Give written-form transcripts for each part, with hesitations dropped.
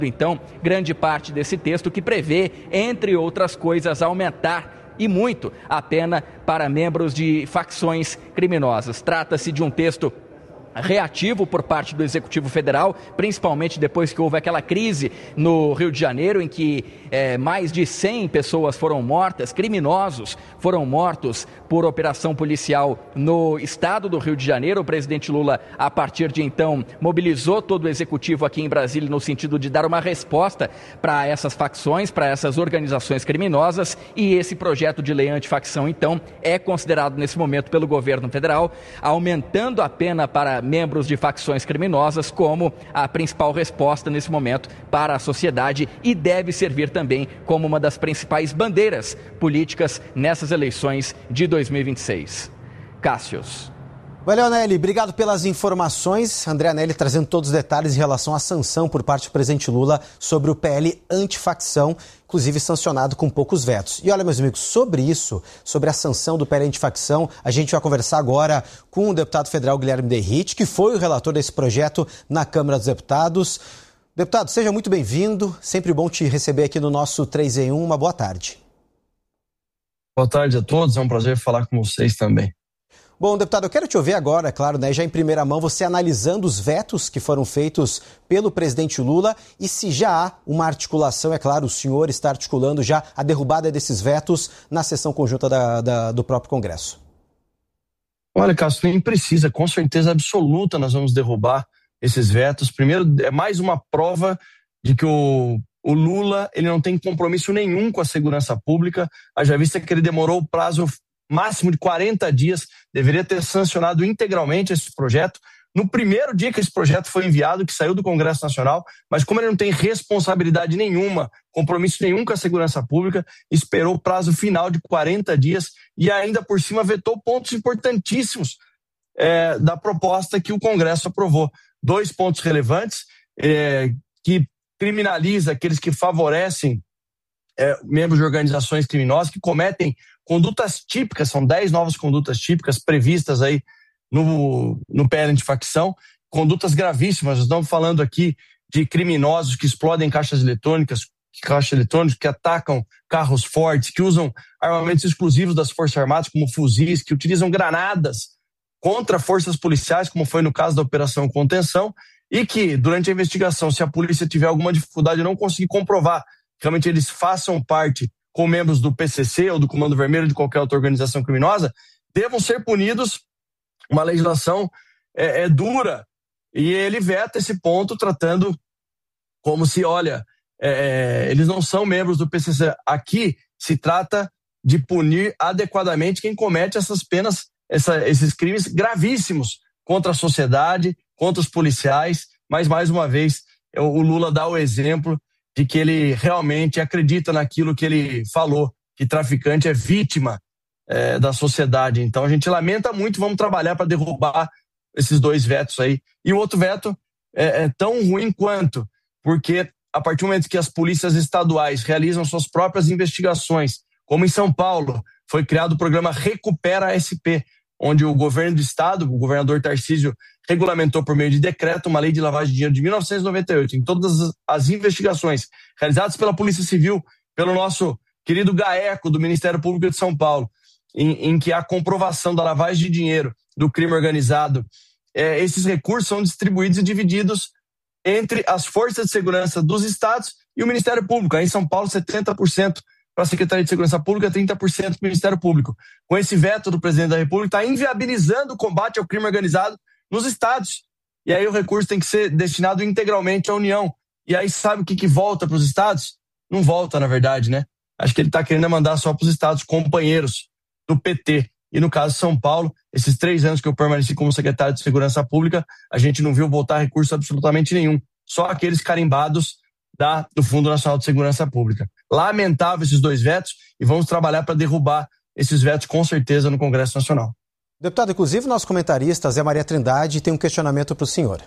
Então, grande parte desse texto que prevê, entre outras coisas, aumentar e muito a pena para membros de facções criminosas. Trata-se de um texto reativo por parte do Executivo Federal, principalmente depois que houve aquela crise no Rio de Janeiro, em que mais de 100 pessoas foram mortas, criminosos foram mortos por operação policial no estado do Rio de Janeiro. O presidente Lula, a partir de então, mobilizou todo o Executivo aqui em Brasília no sentido de dar uma resposta para essas facções, para essas organizações criminosas, e esse projeto de lei antifacção, então, é considerado nesse momento pelo governo federal, aumentando a pena para membros de facções criminosas como a principal resposta nesse momento para a sociedade, e deve servir também como uma das principais bandeiras políticas nessas eleições de 2026. Cássius. Valeu, Anelli. Obrigado pelas informações. André Anelli trazendo todos os detalhes em relação à sanção por parte do presidente Lula sobre o PL antifacção, inclusive sancionado com poucos vetos. E olha, meus amigos, sobre isso, sobre a sanção do PL antifacção, a gente vai conversar agora com o deputado federal Guilherme Derrite, que foi o relator desse projeto na Câmara dos Deputados. Deputado, seja muito bem-vindo. Sempre bom te receber aqui no nosso 3 em 1. Uma boa tarde. Boa tarde a todos. É um prazer falar com vocês também. Bom, deputado, eu quero te ouvir agora, é claro, né, já em primeira mão, você analisando os vetos que foram feitos pelo presidente Lula e se já há uma articulação, é claro, o senhor está articulando já a derrubada desses vetos na sessão conjunta do próprio Congresso. Olha, Cássio, nem precisa, com certeza absoluta nós vamos derrubar esses vetos. Primeiro, é mais uma prova de que o Lula ele não tem compromisso nenhum com a segurança pública, haja vista que ele demorou o prazo máximo de 40 dias, deveria ter sancionado integralmente esse projeto no primeiro dia que esse projeto foi enviado, que saiu do Congresso Nacional, mas como ele não tem responsabilidade nenhuma, compromisso nenhum com a segurança pública, esperou o prazo final de 40 dias e ainda por cima vetou pontos importantíssimos da proposta que o Congresso aprovou. 2 pontos relevantes, que criminaliza aqueles que favorecem membros de organizações criminosas que cometem condutas típicas, são 10 novas condutas típicas previstas aí no PL antifacção, condutas gravíssimas. Nós estamos falando aqui de criminosos que explodem caixas eletrônicos, que atacam carros fortes, que usam armamentos exclusivos das Forças Armadas, como fuzis, que utilizam granadas contra forças policiais, como foi no caso da Operação Contenção, e que, durante a investigação, se a polícia tiver alguma dificuldade e não conseguir comprovar que realmente eles façam parte com membros do PCC ou do Comando Vermelho de qualquer outra organização criminosa, devam ser punidos. Uma legislação dura, e ele veta esse ponto tratando como se, olha, eles não são membros do PCC. Aqui se trata de punir adequadamente quem comete essas penas, esses crimes gravíssimos contra a sociedade, contra os policiais, mas mais uma vez o Lula dá o exemplo de que ele realmente acredita naquilo que ele falou, que traficante é vítima da sociedade. Então a gente lamenta muito, vamos trabalhar para derrubar esses 2 vetos aí. E o outro veto é tão ruim quanto, porque a partir do momento que as polícias estaduais realizam suas próprias investigações, como em São Paulo, foi criado o programa Recupera SP, onde o governo do estado, o governador Tarcísio, regulamentou por meio de decreto uma lei de lavagem de dinheiro de 1998, em todas as investigações realizadas pela Polícia Civil, pelo nosso querido GAECO do Ministério Público de São Paulo, em que há comprovação da lavagem de dinheiro do crime organizado, esses recursos são distribuídos e divididos entre as forças de segurança dos estados e o Ministério Público. Aí em São Paulo, 70% para a Secretaria de Segurança Pública, 30% para o Ministério Público. Com esse veto do presidente da República, está inviabilizando o combate ao crime organizado nos estados. E aí o recurso tem que ser destinado integralmente à União. E aí sabe o que volta para os estados? Não volta, na verdade, né? Acho que ele está querendo mandar só para os estados companheiros do PT. E no caso de São Paulo, esses 3 anos que eu permaneci como secretário de Segurança Pública, a gente não viu voltar recurso absolutamente nenhum. Só aqueles carimbados do Fundo Nacional de Segurança Pública. Lamentável esses 2 vetos e vamos trabalhar para derrubar esses vetos com certeza no Congresso Nacional. Deputado, inclusive nosso comentarista Zé Maria Trindade tem um questionamento para o senhor.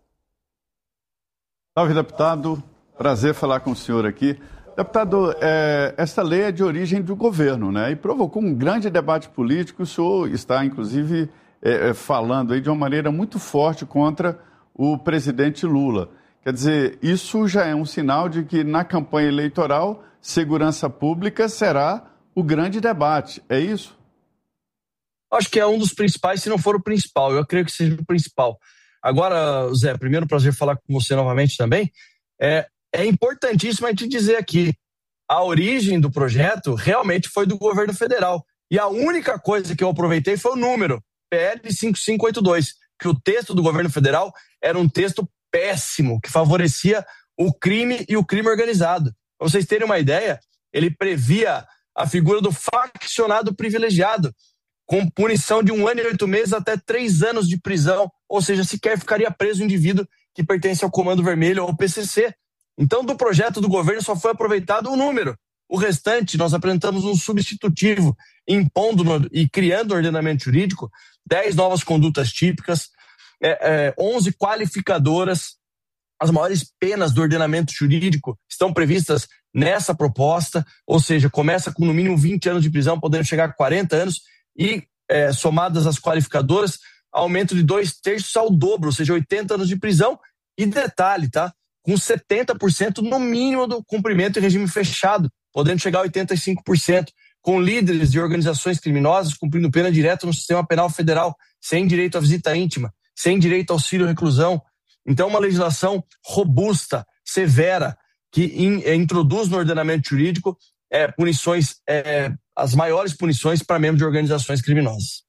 Salve, deputado. Prazer falar com o senhor aqui. Deputado, essa lei é de origem do governo, né? E provocou um grande debate político. O senhor está, inclusive, falando aí de uma maneira muito forte contra o presidente Lula. Quer dizer, isso já é um sinal de que na campanha eleitoral, segurança pública será o grande debate, é isso? Acho que é um dos principais, se não for o principal. Eu creio que seja o principal. Agora, Zé, primeiro prazer falar com você novamente também. É importantíssimo a gente dizer aqui, a origem do projeto realmente foi do governo federal. E a única coisa que eu aproveitei foi o número, PL 5582, que o texto do governo federal era um texto péssimo, que favorecia o crime e o crime organizado. Para vocês terem uma ideia, ele previa a figura do faccionado privilegiado, com punição de 1 ano e 8 meses até 3 anos de prisão, ou seja, sequer ficaria preso o indivíduo que pertence ao Comando Vermelho ou ao PCC. Então, do projeto do governo só foi aproveitado um número. O restante, nós apresentamos um substitutivo, impondo e criando ordenamento jurídico, 10 novas condutas típicas, 11 qualificadoras. As maiores penas do ordenamento jurídico estão previstas nessa proposta, ou seja, começa com no mínimo 20 anos de prisão, podendo chegar a 40 anos, e somadas as qualificadoras, aumento de 2/3 ao dobro, ou seja, 80 anos de prisão. E detalhe, tá? Com 70% no mínimo do cumprimento em regime fechado, podendo chegar a 85%, com líderes de organizações criminosas cumprindo pena direta no sistema penal federal, sem direito à visita íntima, sem direito ao auxílio-reclusão. Então, uma legislação robusta, severa, que introduz no ordenamento jurídico punições, as maiores punições para membros de organizações criminosas.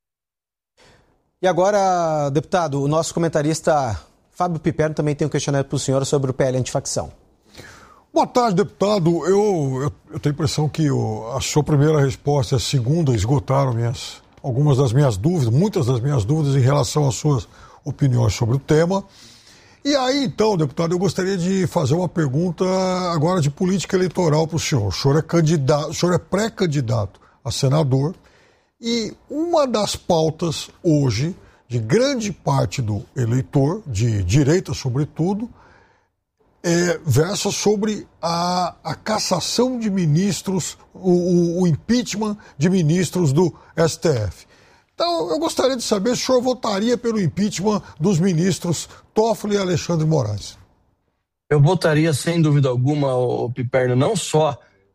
E agora, deputado, o nosso comentarista Fábio Piperno também tem um questionamento para o senhor sobre o PL antifacção. Boa tarde, deputado. Eu tenho a impressão que a sua primeira resposta e a segunda esgotaram algumas das minhas dúvidas, muitas das minhas dúvidas em relação às suas opiniões sobre o tema. E aí, então, deputado, eu gostaria de fazer uma pergunta agora de política eleitoral para o senhor. O senhor é pré-candidato a senador e uma das pautas hoje de grande parte do eleitor, de direita sobretudo, versa sobre a cassação de ministros, o impeachment de ministros do STF. Então, eu gostaria de saber se o senhor votaria pelo impeachment dos ministros Toffoli e Alexandre Moraes. Eu votaria, sem dúvida alguma, Piperno, não só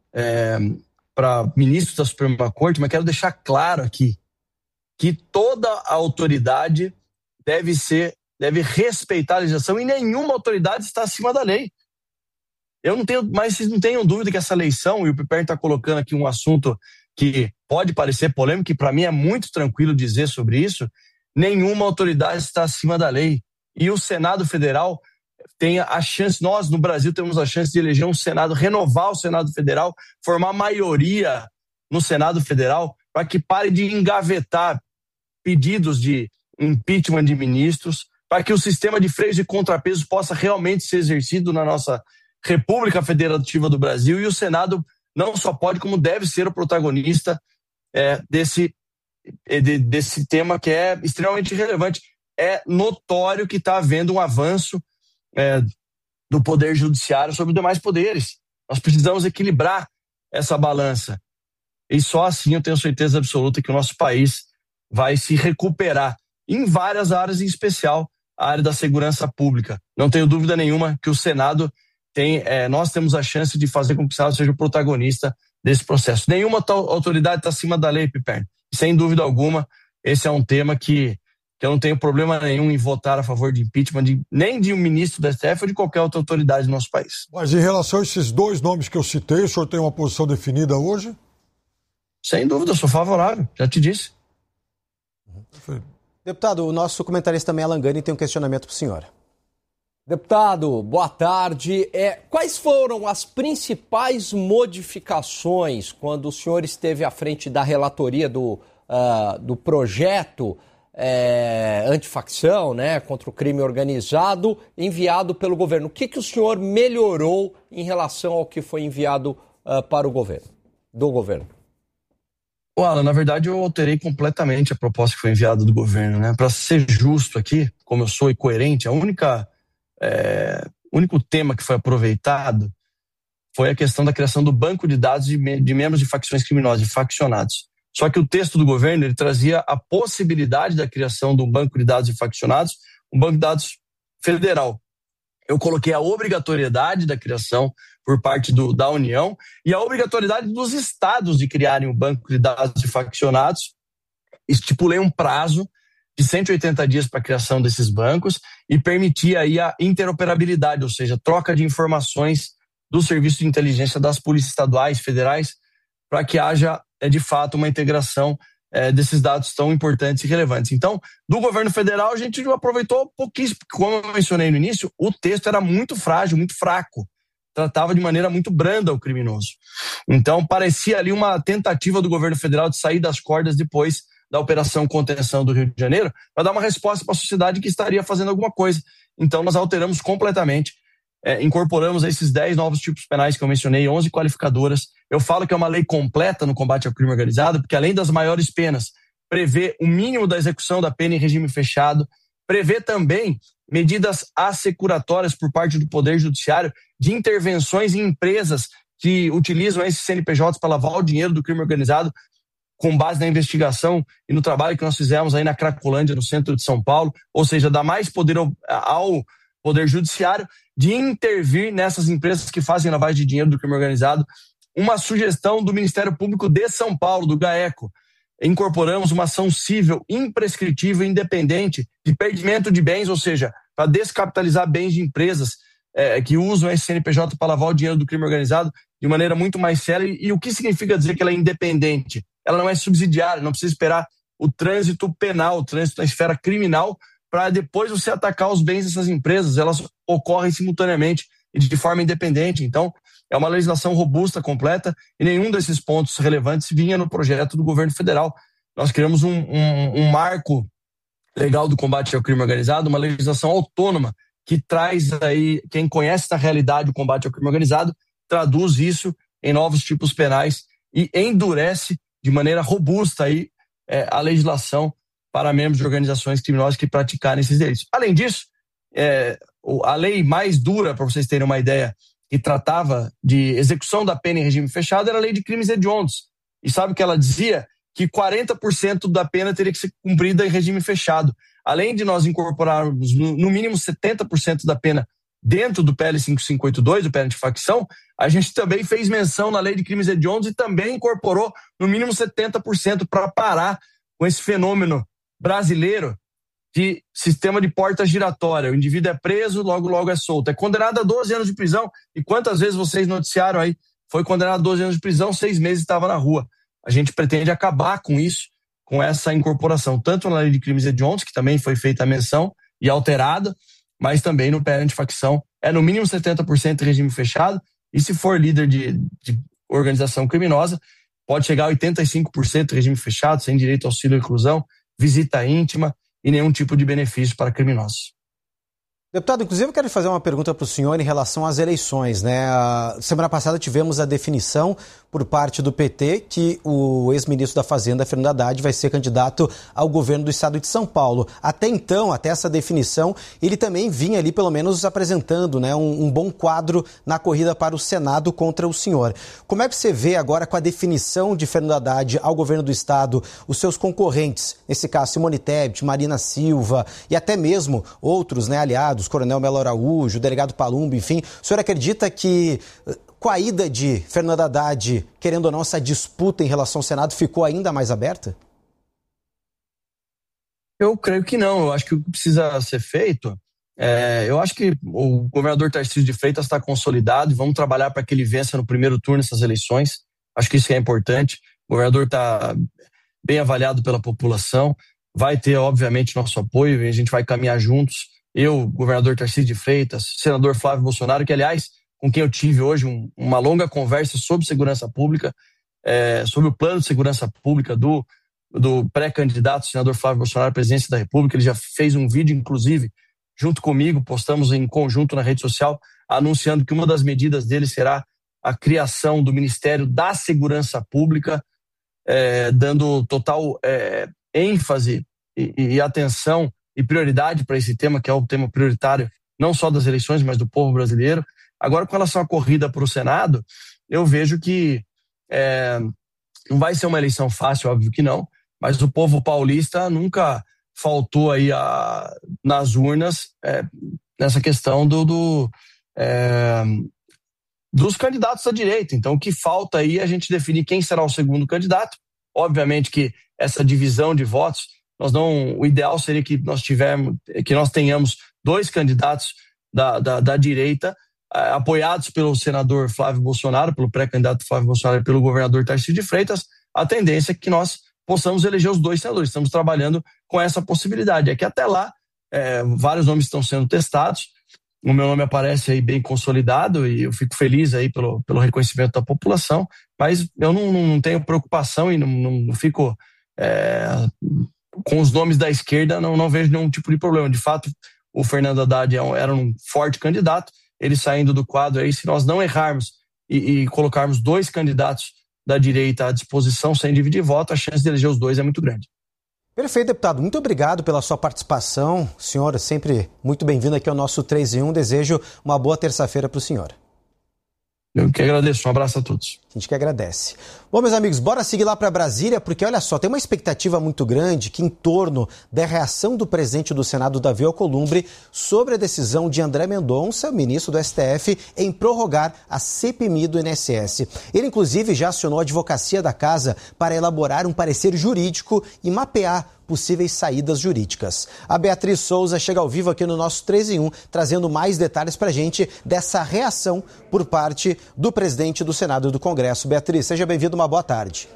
para ministros da Suprema Corte, mas quero deixar claro aqui que toda a autoridade deve respeitar a legislação e nenhuma autoridade está acima da lei. Mas vocês não tenham dúvida que essa eleição, e o Piperno está colocando aqui um assunto que pode parecer polêmico, e para mim é muito tranquilo dizer sobre isso, nenhuma autoridade está acima da lei. E o Senado Federal tem a chance, nós no Brasil temos a chance de eleger um Senado, renovar o Senado Federal, formar maioria no Senado Federal, para que pare de engavetar pedidos de impeachment de ministros, para que o sistema de freios e contrapesos possa realmente ser exercido na nossa República Federativa do Brasil, e o Senado não só pode, como deve ser o protagonista desse tema que é extremamente relevante. É notório que está havendo um avanço do poder judiciário sobre os demais poderes. Nós precisamos equilibrar essa balança. E só assim eu tenho certeza absoluta que o nosso país vai se recuperar em várias áreas, em especial a área da segurança pública. Não tenho dúvida nenhuma que o Senado nós temos a chance de fazer com que o Senado seja o protagonista desse processo. Nenhuma autoridade está acima da lei, Piperno. Sem dúvida alguma, esse é um tema que eu não tenho problema nenhum em votar a favor de impeachment, nem de um ministro da STF ou de qualquer outra autoridade do nosso país. Mas em relação a esses dois nomes que eu citei, o senhor tem uma posição definida hoje? Sem dúvida, eu sou favorável, já te disse. Deputado, o nosso comentarista também, Alan Gani, tem um questionamento para o senhor. Deputado, boa tarde. Quais foram as principais modificações quando o senhor esteve à frente da relatoria do projeto antifacção, né, contra o crime organizado, enviado pelo governo? O que o senhor melhorou em relação ao que foi enviado para o governo, do governo? Alan, na verdade eu alterei completamente a proposta que foi enviada do governo, né? Para ser justo aqui, como eu sou, e coerente, o único tema que foi aproveitado foi a questão da criação do banco de dados de membros de facções criminosas, de faccionados. Só que o texto do governo ele trazia a possibilidade da criação de um banco de dados de faccionados, um banco de dados federal. eu coloquei a obrigatoriedade da criação por parte da União e a obrigatoriedade dos estados de criarem um banco de dados de faccionados. Estipulei um prazo de 180 dias para a criação desses bancos e permitir aí a interoperabilidade, ou seja, troca de informações do serviço de inteligência das polícias estaduais, federais, para que haja, de fato, uma integração desses dados tão importantes e relevantes. Então, do governo federal, a gente aproveitou pouquíssimo, porque, como eu mencionei no início, o texto era muito frágil, muito fraco, tratava de maneira muito branda o criminoso. Então, parecia ali uma tentativa do governo federal de sair das cordas depois da Operação Contenção do Rio de Janeiro, para dar uma resposta para a sociedade que estaria fazendo alguma coisa. Então, nós alteramos completamente, incorporamos esses 10 novos tipos penais que eu mencionei, 11 qualificadoras. Eu falo que é uma lei completa no combate ao crime organizado, porque além das maiores penas, prevê o mínimo da execução da pena em regime fechado, prevê também medidas assecuratórias por parte do Poder Judiciário de intervenções em empresas que utilizam esses CNPJs para lavar o dinheiro do crime organizado, com base na investigação e no trabalho que nós fizemos aí na Cracolândia, no centro de São Paulo, ou seja, dá mais poder ao Poder Judiciário de intervir nessas empresas que fazem lavagem de dinheiro do crime organizado. Uma sugestão do Ministério Público de São Paulo, do GAECO. Incorporamos uma ação civil imprescritível e independente de perdimento de bens, ou seja, para descapitalizar bens de empresas que usam esse CNPJ para lavar o dinheiro do crime organizado de maneira muito mais séria. E o que significa dizer que ela é independente? Ela não é subsidiária, não precisa esperar o trânsito penal, o trânsito na esfera criminal, para depois você atacar os bens dessas empresas. Elas ocorrem simultaneamente e de forma independente. Então, é uma legislação robusta, completa, e nenhum desses pontos relevantes vinha no projeto do governo federal. Nós criamos um marco legal do combate ao crime organizado, uma legislação autônoma que traz aí, quem conhece na realidade o combate ao crime organizado, traduz isso em novos tipos penais e endurece de maneira robusta aí, a legislação para membros de organizações criminosas que praticarem esses delitos. Além disso, a lei mais dura, para vocês terem uma ideia, que tratava de execução da pena em regime fechado, era a lei de crimes hediondos. E sabe o que ela dizia? Que 40% da pena teria que ser cumprida em regime fechado. Além de nós incorporarmos no mínimo 70% da pena dentro do PL 5582, o PL antifacção, a gente também fez menção na lei de crimes hediondos e também incorporou no mínimo 70% para parar com esse fenômeno brasileiro de sistema de porta giratória. O indivíduo é preso, logo é solto. É condenado a 12 anos de prisão. E quantas vezes vocês noticiaram aí? Foi condenado a 12 anos de prisão, 6 meses estava na rua. A gente pretende acabar com isso, com essa incorporação, tanto na lei de crimes hediondos, que também foi feita a menção e alterada, mas também no PL antifacção. É no mínimo 70% regime fechado, e se for líder de organização criminosa, pode chegar a 85% regime fechado, sem direito ao auxílio e reclusão, visita íntima e nenhum tipo de benefício para criminosos. Deputado, inclusive eu quero fazer uma pergunta para o senhor em relação às eleições, né? Semana passada tivemos a definição por parte do PT que o ex-ministro da Fazenda, Fernando Haddad, vai ser candidato ao governo do estado de São Paulo. Até então, até essa definição, ele também vinha ali pelo menos apresentando, né, um bom quadro na corrida para o Senado contra o senhor. Como é que você vê agora com a definição de Fernando Haddad ao governo do estado, os seus concorrentes, nesse caso Simone Tebet, Marina Silva e até mesmo outros, né, aliados, Coronel Melo Araújo, o delegado Palumbo, enfim. O senhor acredita que com a ida de Fernando Haddad, querendo ou não, essa disputa em relação ao Senado ficou ainda mais aberta? Eu creio que não. Eu acho que o que precisa ser feito, eu acho que o governador Tarcísio de Freitas está consolidado e vamos trabalhar para que ele vença no primeiro turno essas eleições. Acho que isso é importante. O governador está bem avaliado pela população, vai ter, obviamente, nosso apoio e a gente vai caminhar juntos. Eu, governador Tarcísio de Freitas, senador Flávio Bolsonaro, que, aliás, com quem eu tive hoje uma longa conversa sobre segurança pública, sobre o plano de segurança pública do pré-candidato, senador Flávio Bolsonaro, à presidência da República. Ele já fez um vídeo, inclusive, junto comigo, postamos em conjunto na rede social, anunciando que uma das medidas dele será a criação do Ministério da Segurança Pública, dando total ênfase e atenção e prioridade para esse tema, que é o tema prioritário não só das eleições, mas do povo brasileiro. Agora, com relação à corrida para o Senado, eu vejo que não vai ser uma eleição fácil, óbvio que não, mas o povo paulista nunca faltou aí nas urnas nessa questão dos candidatos da direita. Então, o que falta aí é a gente definir quem será o segundo candidato. Obviamente que essa divisão de votos, o ideal seria que nós tenhamos 2 candidatos da direita, apoiados pelo senador Flávio Bolsonaro, pelo pré-candidato Flávio Bolsonaro e pelo governador Tarcísio de Freitas. A tendência é que nós possamos eleger os 2 senadores. Estamos trabalhando com essa possibilidade. É que até lá, vários nomes estão sendo testados. O meu nome aparece aí bem consolidado e eu fico feliz aí pelo reconhecimento da população, mas eu não tenho preocupação e não fico com os nomes da esquerda, não vejo nenhum tipo de problema. De fato, o Fernando Haddad era um forte candidato, ele saindo do quadro aí, se nós não errarmos e colocarmos 2 candidatos da direita à disposição sem dividir voto, a chance de eleger os 2 é muito grande. Perfeito, deputado. Muito obrigado pela sua participação. Senhor, sempre muito bem-vindo aqui ao nosso 3 em 1. Desejo uma boa terça-feira para o senhor. Eu que agradeço. Um abraço a todos. A gente que agradece. Bom, meus amigos, bora seguir lá para Brasília, porque olha só, tem uma expectativa muito grande que em torno da reação do presidente do Senado, Davi Alcolumbre, sobre a decisão de André Mendonça, ministro do STF, em prorrogar a CPMI do INSS. Ele, inclusive, já acionou a advocacia da casa para elaborar um parecer jurídico e mapear possíveis saídas jurídicas. A Beatriz Souza chega ao vivo aqui no nosso 3 em 1, trazendo mais detalhes para a gente dessa reação por parte do presidente do Senado e do Congresso. Beatriz, seja bem-vinda, uma boa tarde.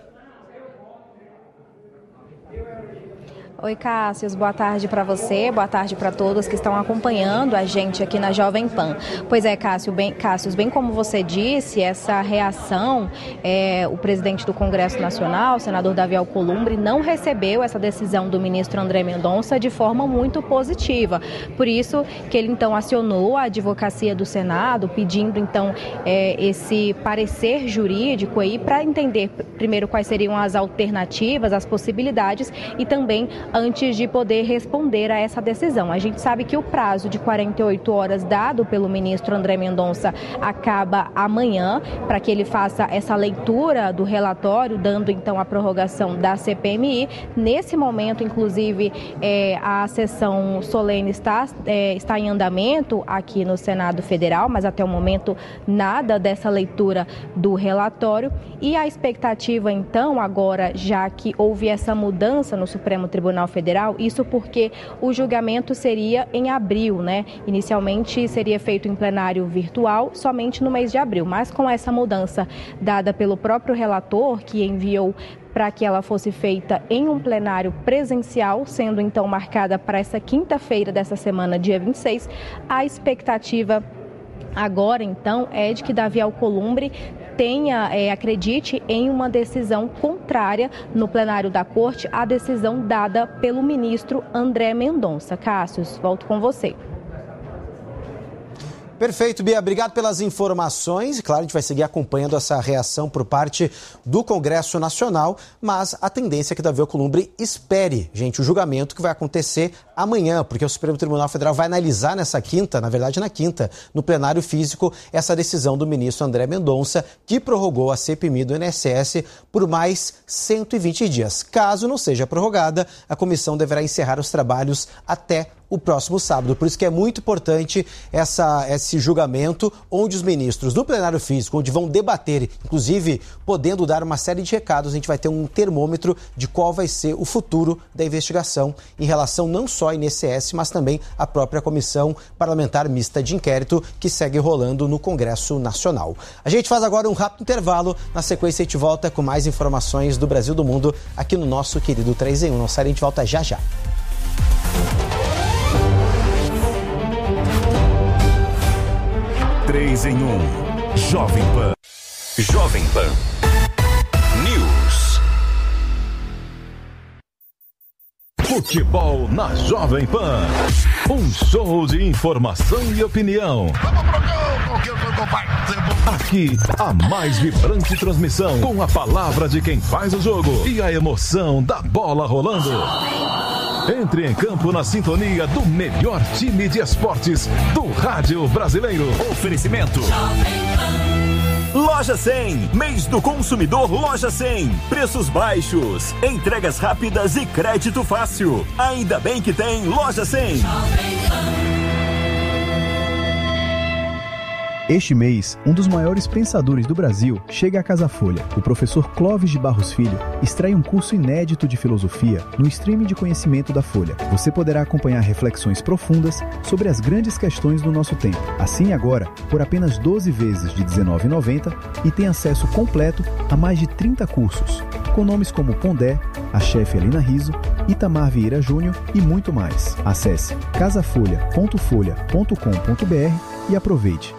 Oi, Cássio, boa tarde para você, boa tarde para todos que estão acompanhando a gente aqui na Jovem Pan. Pois é, Cássio, bem como você disse, essa reação, o presidente do Congresso Nacional, o senador Davi Alcolumbre, não recebeu essa decisão do ministro André Mendonça de forma muito positiva. Por isso que ele, então, acionou a advocacia do Senado, pedindo, então, esse parecer jurídico aí para entender, primeiro, quais seriam as alternativas, as possibilidades e também antes de poder responder a essa decisão. A gente sabe que o prazo de 48 horas dado pelo ministro André Mendonça acaba amanhã, para que ele faça essa leitura do relatório, dando então a prorrogação da CPMI. Nesse momento, inclusive, a sessão solene está em andamento aqui no Senado Federal, mas até o momento nada dessa leitura do relatório. E a expectativa, então, agora, já que houve essa mudança no Supremo Tribunal Federal, isso porque o julgamento seria em abril, né? Inicialmente seria feito em plenário virtual somente no mês de abril, mas com essa mudança dada pelo próprio relator, que enviou para que ela fosse feita em um plenário presencial, sendo então marcada para essa quinta-feira dessa semana, dia 26, a expectativa agora, então, é de que Davi Alcolumbre acredite em uma decisão contrária no plenário da Corte à decisão dada pelo ministro André Mendonça. Cássio, volto com você. Perfeito, Bia. Obrigado pelas informações. E, claro, a gente vai seguir acompanhando essa reação por parte do Congresso Nacional, mas a tendência é que Davi Alcolumbre espere, gente, o julgamento que vai acontecer amanhã, porque o Supremo Tribunal Federal vai analisar na quinta, no plenário físico, essa decisão do ministro André Mendonça, que prorrogou a CPMI do INSS por mais 120 dias. Caso não seja prorrogada, a comissão deverá encerrar os trabalhos até o próximo sábado. Por isso que é muito importante esse julgamento, onde os ministros do plenário físico, onde vão debater, inclusive podendo dar uma série de recados, a gente vai ter um termômetro de qual vai ser o futuro da investigação em relação não só ao INSS, mas também à própria Comissão Parlamentar Mista de Inquérito, que segue rolando no Congresso Nacional. A gente faz agora um rápido intervalo, na sequência a gente volta com mais informações do Brasil e do mundo aqui no nosso querido 3 em 1. Não sai, a gente volta já já. 3 em 1. Jovem Pan. Jovem Pan News. Futebol na Jovem Pan. Um show de informação e opinião. Aqui, a mais vibrante transmissão, com a palavra de quem faz o jogo e a emoção da bola rolando. Entre em campo na sintonia do melhor time de esportes do rádio brasileiro. Oferecimento. Loja 100. Mês do Consumidor Loja 100. Preços baixos, entregas rápidas e crédito fácil. Ainda bem que tem Loja 100. Este mês, um dos maiores pensadores do Brasil chega à Casa Folha. O professor Clóvis de Barros Filho extrai um curso inédito de filosofia no streaming de conhecimento da Folha. Você poderá acompanhar reflexões profundas sobre as grandes questões do nosso tempo. Assine agora por apenas 12 vezes de R$19,90 e tem acesso completo a mais de 30 cursos, com nomes como Pondé, a chefe Alina Rizzo, Itamar Vieira Júnior e muito mais. Acesse casafolha.folha.com.br e aproveite.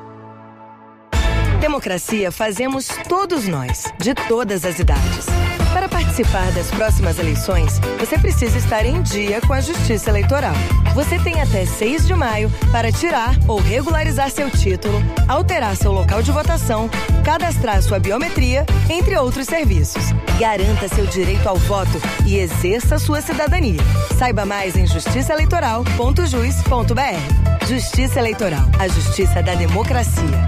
Democracia fazemos todos nós, de todas as idades. Para participar das próximas eleições, você precisa estar em dia com a Justiça Eleitoral. Você tem até 6 de maio para tirar ou regularizar seu título, alterar seu local de votação, cadastrar sua biometria, entre outros serviços. Garanta seu direito ao voto e exerça sua cidadania. Saiba mais em justiçaeleitoral.jus.br. Justiça Eleitoral, a justiça da democracia.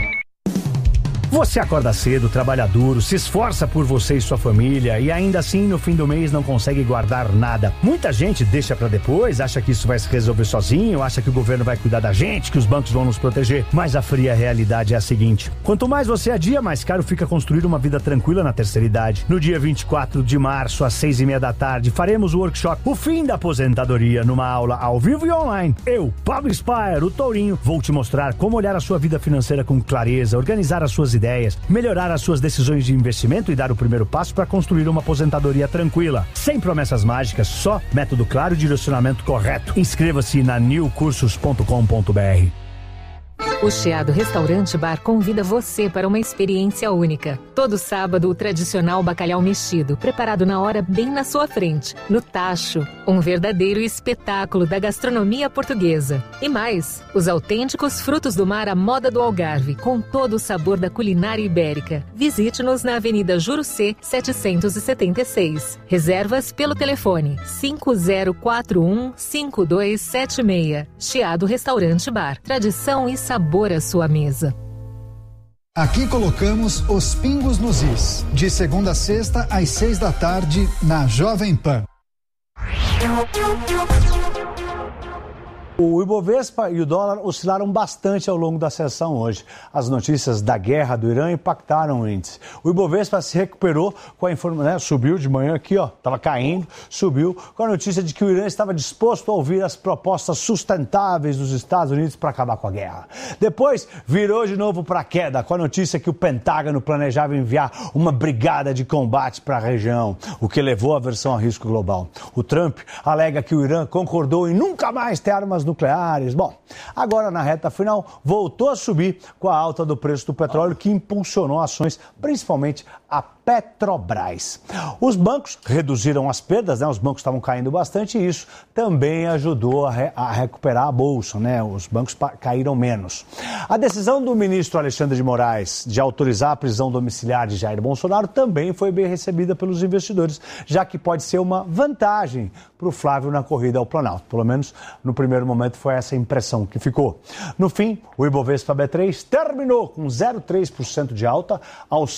Você acorda cedo, trabalha duro, se esforça por você e sua família e ainda assim no fim do mês não consegue guardar nada. Muita gente deixa pra depois, acha que isso vai se resolver sozinho, acha que o governo vai cuidar da gente, que os bancos vão nos proteger. Mas a fria realidade é a seguinte: quanto mais você adia, mais caro fica construir uma vida tranquila na terceira idade. No dia 24 de março, às 6:30 da tarde, faremos o workshop O Fim da Aposentadoria, numa aula ao vivo e online. Eu, Pablo Spire, o Tourinho, vou te mostrar como olhar a sua vida financeira com clareza, organizar as suas ideias, melhorar as suas decisões de investimento e dar o primeiro passo para construir uma aposentadoria tranquila. Sem promessas mágicas, só método claro e direcionamento correto. Inscreva-se na newcursos.com.br. O Chiado Restaurante Bar convida você para uma experiência única. Todo sábado, o tradicional bacalhau mexido, preparado na hora bem na sua frente, no tacho. Um verdadeiro espetáculo da gastronomia portuguesa. E mais, os autênticos frutos do mar à moda do Algarve, com todo o sabor da culinária ibérica. Visite-nos na Avenida Jurucê, 776. Reservas pelo telefone 5041-5276. Chiado Restaurante Bar. Tradição e sabor à sua mesa. Aqui colocamos os pingos nos is, de segunda a sexta às 6 da tarde na Jovem Pan. O Ibovespa e o dólar oscilaram bastante ao longo da sessão hoje. As notícias da guerra do Irã impactaram o índice. O Ibovespa se recuperou com a informação, subiu de manhã aqui, estava caindo, subiu com a notícia de que o Irã estava disposto a ouvir as propostas sustentáveis dos Estados Unidos para acabar com a guerra. Depois virou de novo para a queda com a notícia que o Pentágono planejava enviar uma brigada de combate para a região, o que levou à aversão a risco global. O Trump alega que o Irã concordou em nunca mais ter armas nucleares. Bom, agora na reta final voltou a subir com a alta do preço do petróleo que impulsionou ações, principalmente a Petrobras. Os bancos reduziram as perdas, os bancos estavam caindo bastante e isso também ajudou a recuperar a bolsa, os bancos caíram menos. A decisão do ministro Alexandre de Moraes de autorizar a prisão domiciliar de Jair Bolsonaro também foi bem recebida pelos investidores, já que pode ser uma vantagem para o Flávio na corrida ao Planalto. Pelo menos no primeiro momento foi essa impressão que ficou. No fim, o Ibovespa B3 terminou com 0,3% de alta aos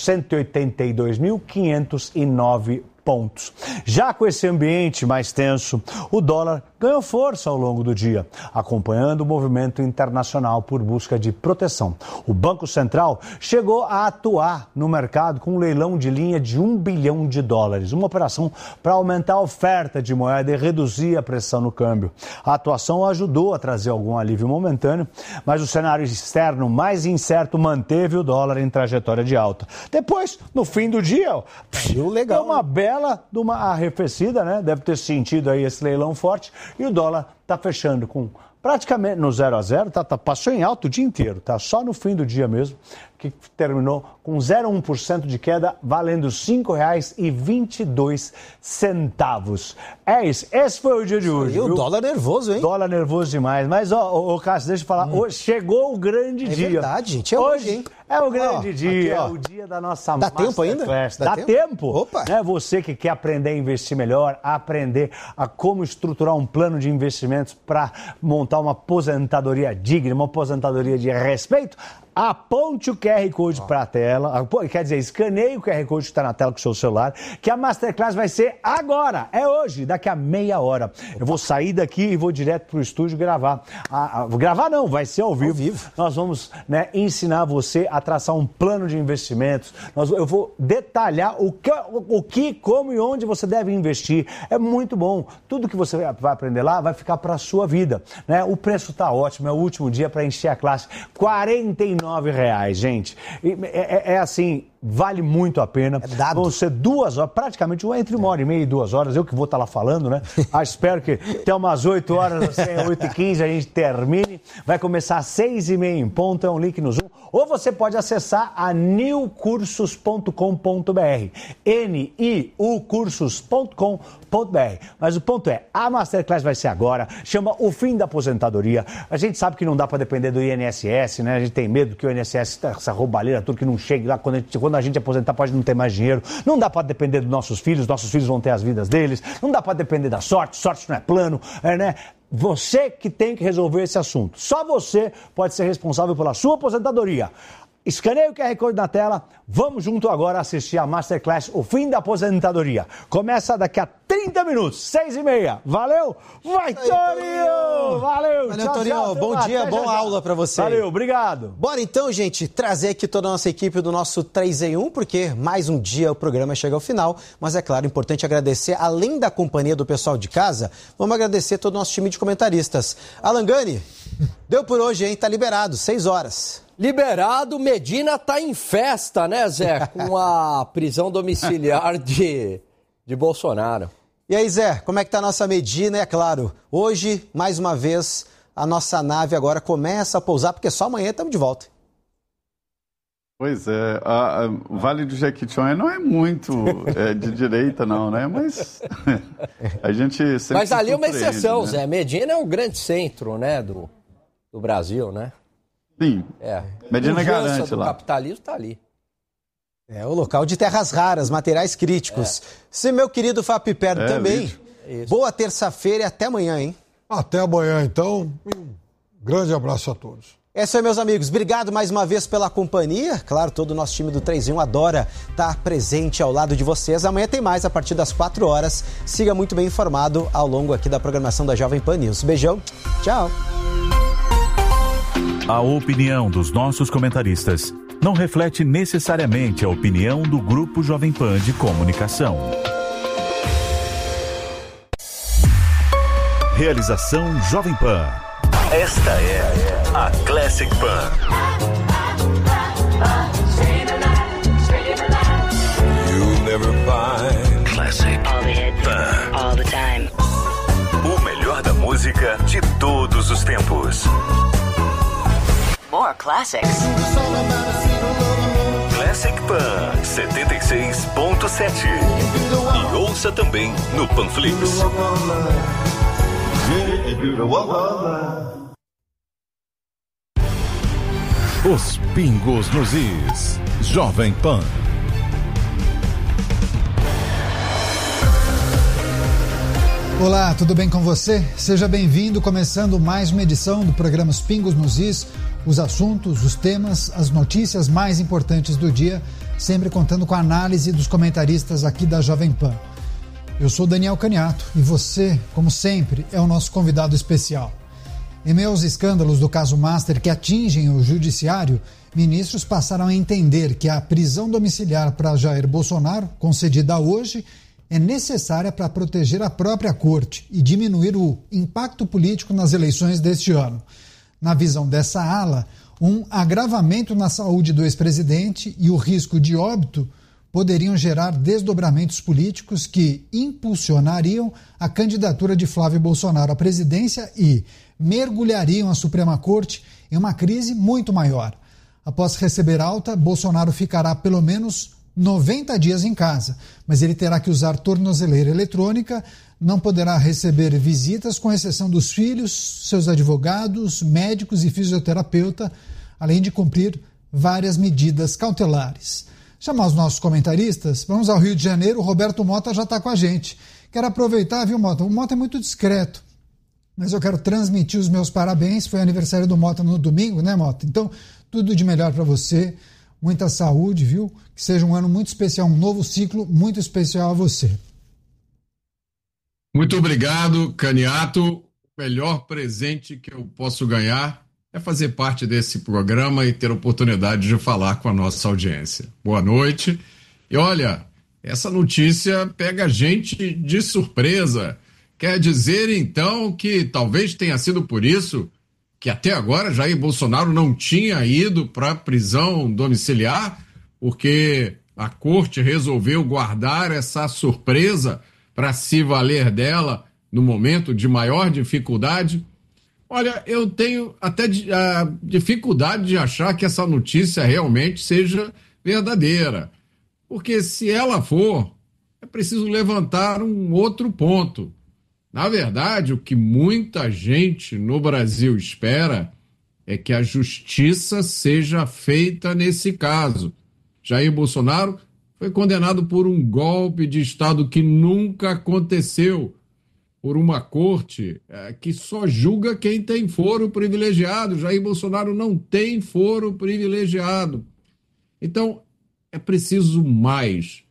182.509 pontos. Já com esse ambiente mais tenso, o dólar ganhou força ao longo do dia, acompanhando o movimento internacional por busca de proteção. O Banco Central chegou a atuar no mercado com um leilão de linha de $1 bilhão, uma operação para aumentar a oferta de moeda e reduzir a pressão no câmbio. A atuação ajudou a trazer algum alívio momentâneo, mas o cenário externo mais incerto manteve o dólar em trajetória de alta. Depois, no fim do dia, deu uma bela de uma arrefecida, deve ter sentido aí esse leilão forte, e o dólar está fechando com praticamente no 0 a 0, passou em alta o dia inteiro, só no fim do dia mesmo, que terminou com 0,1% de queda, valendo R$ 5,22. É isso, esse foi o dia de hoje. E o dólar nervoso, hein? Dólar nervoso demais, mas Cássio, deixa eu falar, hoje chegou o grande dia. É verdade, gente, hoje, hein? É o grande dia, é o dia da nossa Dá tempo ainda? Dá tempo? Opa! Você que quer aprender a investir melhor, aprender a como estruturar um plano de investimentos para montar uma aposentadoria digna, uma aposentadoria de respeito, aponte o QR Code para a tela, quer dizer, escaneie o QR Code que está na tela com o seu celular, que a Masterclass vai ser agora, é hoje, daqui a meia hora. Eu vou sair daqui e vou direto para o estúdio gravar. Gravar não, vai ser ao vivo. Nós vamos, né, ensinar você a traçar um plano de investimentos. Eu vou detalhar o que, como e onde você deve investir. É muito bom. Tudo que você vai aprender lá vai ficar para a sua vida, né? O preço está ótimo, é o último dia para encher a classe. R$49, gente. É assim, vale muito a pena. Vão ser 2 horas, praticamente entre 1h30 e 2 horas. Eu que vou estar lá falando, né? Espero que até umas 8 horas, 8h15, a gente termine. Vai começar às 6h30 em ponto, é um link no Zoom. Ou você pode acessar a niucursos.com.br. niucursos.com.br. Mas o ponto é, a Masterclass vai ser agora, chama O Fim da Aposentadoria. A gente sabe que não dá para depender do INSS, né? A gente tem medo que o INSS, essa roubalheira, tudo que não chegue lá, quando a gente aposentar pode não ter mais dinheiro. Não dá para depender dos nossos filhos vão ter as vidas deles. Não dá para depender da sorte não é plano, né? Você que tem que resolver esse assunto. Só você pode ser responsável pela sua aposentadoria. Escaneie o QR Code na tela. Vamos junto agora assistir a Masterclass O Fim da Aposentadoria. Começa daqui a 30 minutos, 6h30. Valeu? Vai, Torinho! Valeu! Valeu, Torinho. Bom dia, boa aula pra você. Valeu, obrigado. Bora então, gente, trazer aqui toda a nossa equipe do nosso 3 em 1, porque mais um dia o programa chega ao final. Mas é claro, importante agradecer, além da companhia do pessoal de casa, vamos agradecer todo o nosso time de comentaristas. Alan Gani, deu por hoje, hein? Tá liberado, 6 horas. Liberado, Medina tá em festa, né, Zé? Com a prisão domiciliar de Bolsonaro. E aí, Zé, como é que tá a nossa Medina? É claro, hoje, mais uma vez, a nossa nave agora começa a pousar, porque só amanhã estamos de volta. Pois é, o Vale do Jequitinhonha não é muito de direita, não, né? Mas a gente sempre Mas ali é uma exceção, né? Zé. Medina é um grande centro, né, do Brasil, né? Sim, Medina garante lá. O capitalismo está ali. É o local de terras raras, materiais críticos. Se meu querido Fábio Piperno também. Boa terça-feira e até amanhã, hein? Até amanhã, então. Um grande abraço a todos. É isso aí, meus amigos. Obrigado mais uma vez pela companhia. Claro, todo o nosso time do 3 em 1 adora estar presente ao lado de vocês. Amanhã tem mais a partir das 4 horas. Siga muito bem informado ao longo aqui da programação da Jovem Pan News. Beijão, tchau. A opinião dos nossos comentaristas não reflete necessariamente a opinião do Grupo Jovem Pan de Comunicação. Realização Jovem Pan. Esta é a Classic Pan. You'll never find Classic Pan. all the time. O melhor da música de todos os tempos. More classics. Classic Pan 76.7. E ouça também no Panflix. Os pingos nos is. Jovem Pan. Olá, tudo bem com você? Seja bem-vindo, começando mais uma edição do programa Os Pingos nos Is, os assuntos, os temas, as notícias mais importantes do dia, sempre contando com a análise dos comentaristas aqui da Jovem Pan. Eu sou Daniel Caniato e você, como sempre, é o nosso convidado especial. Em meio aos escândalos do caso Master que atingem o judiciário, ministros passaram a entender que a prisão domiciliar para Jair Bolsonaro, concedida hoje, é necessária para proteger a própria corte e diminuir o impacto político nas eleições deste ano. Na visão dessa ala, um agravamento na saúde do ex-presidente e o risco de óbito poderiam gerar desdobramentos políticos que impulsionariam a candidatura de Flávio Bolsonaro à presidência e mergulhariam a Suprema Corte em uma crise muito maior. Após receber alta, Bolsonaro ficará pelo menos 90 dias em casa, mas ele terá que usar tornozeleira eletrônica, não poderá receber visitas, com exceção dos filhos, seus advogados, médicos e fisioterapeuta, além de cumprir várias medidas cautelares. Chamar os nossos comentaristas, vamos ao Rio de Janeiro, o Roberto Mota já está com a gente. Quero aproveitar, viu, Mota? O Mota é muito discreto, mas eu quero transmitir os meus parabéns, foi aniversário do Mota no domingo, né, Mota? Então, tudo de melhor para você, muita saúde, viu? Que seja um ano muito especial, um novo ciclo muito especial a você. Muito obrigado, Caniato. O melhor presente que eu posso ganhar é fazer parte desse programa e ter a oportunidade de falar com a nossa audiência. Boa noite. E olha, essa notícia pega a gente de surpresa. Quer dizer, então, que talvez tenha sido por isso que até agora Jair Bolsonaro não tinha ido para a prisão domiciliar, porque a corte resolveu guardar essa surpresa para se valer dela no momento de maior dificuldade. Olha, eu tenho até a dificuldade de achar que essa notícia realmente seja verdadeira. Porque se ela for, é preciso levantar um outro ponto. Na verdade, o que muita gente no Brasil espera é que a justiça seja feita nesse caso. Jair Bolsonaro foi condenado por um golpe de Estado que nunca aconteceu, por uma corte que só julga quem tem foro privilegiado. Jair Bolsonaro não tem foro privilegiado. Então, é preciso mais,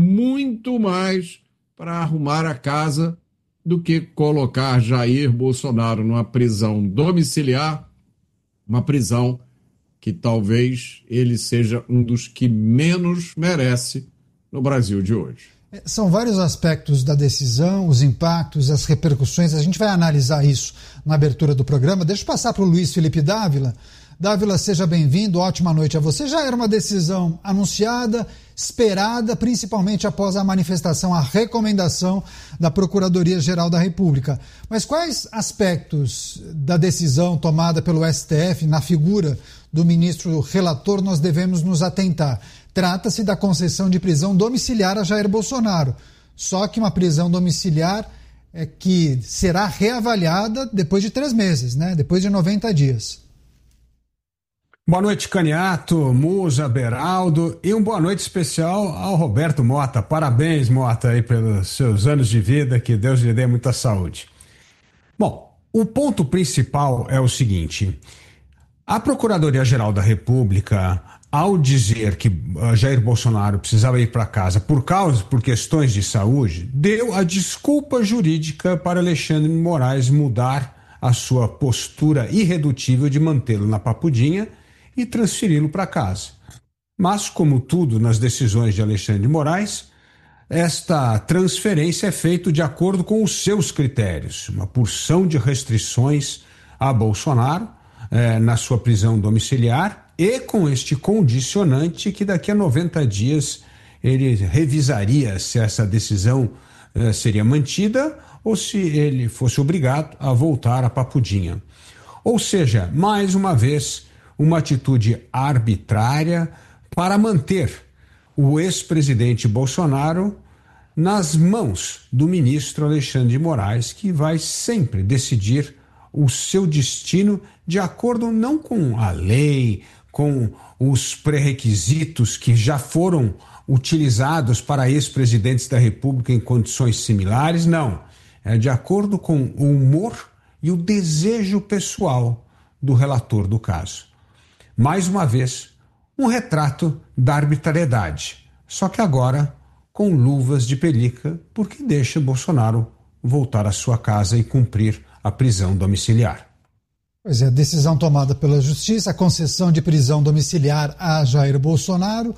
muito mais, para arrumar a casa do que colocar Jair Bolsonaro numa prisão domiciliar, uma prisão que talvez ele seja um dos que menos merece no Brasil de hoje. São vários aspectos da decisão, os impactos, as repercussões. A gente vai analisar isso na abertura do programa. Deixa eu passar para o Luiz Felipe Dávila. Dávila, seja bem-vindo, ótima noite a você. Já era uma decisão anunciada, esperada, principalmente após a manifestação, a recomendação da Procuradoria-Geral da República. Mas quais aspectos da decisão tomada pelo STF, na figura do ministro relator, nós devemos nos atentar? Trata-se da concessão de prisão domiciliar a Jair Bolsonaro. Só que uma prisão domiciliar que será reavaliada depois de 3 meses, né? Depois de 90 dias. Boa noite, Caniato, Musa, Beraldo, e uma boa noite especial ao Roberto Mota. Parabéns, Mota, aí pelos seus anos de vida, que Deus lhe dê muita saúde. Bom, o ponto principal é o seguinte: a Procuradoria-Geral da República, ao dizer que Jair Bolsonaro precisava ir para casa por questões de saúde, deu a desculpa jurídica para Alexandre de Moraes mudar a sua postura irredutível de mantê-lo na Papudinha e transferi-lo para casa. Mas, como tudo nas decisões de Alexandre de Moraes, esta transferência é feita de acordo com os seus critérios. Uma porção de restrições a Bolsonaro na sua prisão domiciliar e com este condicionante que daqui a 90 dias ele revisaria se essa decisão seria mantida ou se ele fosse obrigado a voltar à Papudinha. Ou seja, mais uma vez, uma atitude arbitrária para manter o ex-presidente Bolsonaro nas mãos do ministro Alexandre de Moraes, que vai sempre decidir o seu destino de acordo não com a lei, com os pré-requisitos que já foram utilizados para ex-presidentes da República em condições similares, não. É de acordo com o humor e o desejo pessoal do relator do caso. Mais uma vez, um retrato da arbitrariedade, só que agora com luvas de pelica, porque deixa Bolsonaro voltar à sua casa e cumprir a prisão domiciliar. Pois é, decisão tomada pela Justiça, a concessão de prisão domiciliar a Jair Bolsonaro.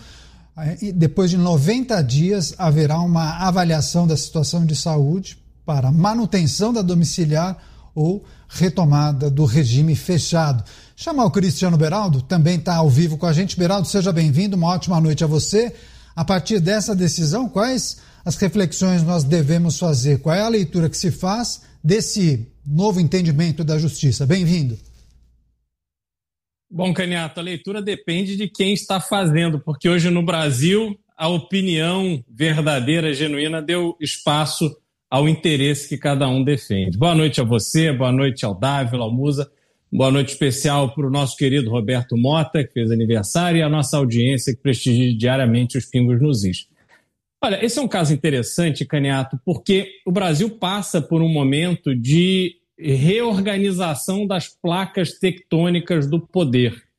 E depois de 90 dias haverá uma avaliação da situação de saúde para manutenção da domiciliar ou retomada do regime fechado. Chamar o Cristiano Beraldo, também está ao vivo com a gente. Beraldo, seja bem-vindo, uma ótima noite a você. A partir dessa decisão, quais as reflexões nós devemos fazer? Qual é a leitura que se faz desse novo entendimento da Justiça? Bem-vindo. Bom, Caniato, a leitura depende de quem está fazendo, porque hoje no Brasil a opinião verdadeira, genuína, deu espaço ao interesse que cada um defende. Boa noite a você, boa noite ao Dávila, ao Musa, boa noite especial para o nosso querido Roberto Mota, que fez aniversário, e a nossa audiência que prestigia diariamente os Pingos nos Is. Olha, esse é um caso interessante, Caniato, porque o Brasil passa por um momento de reorganização das placas tectônicas do poder.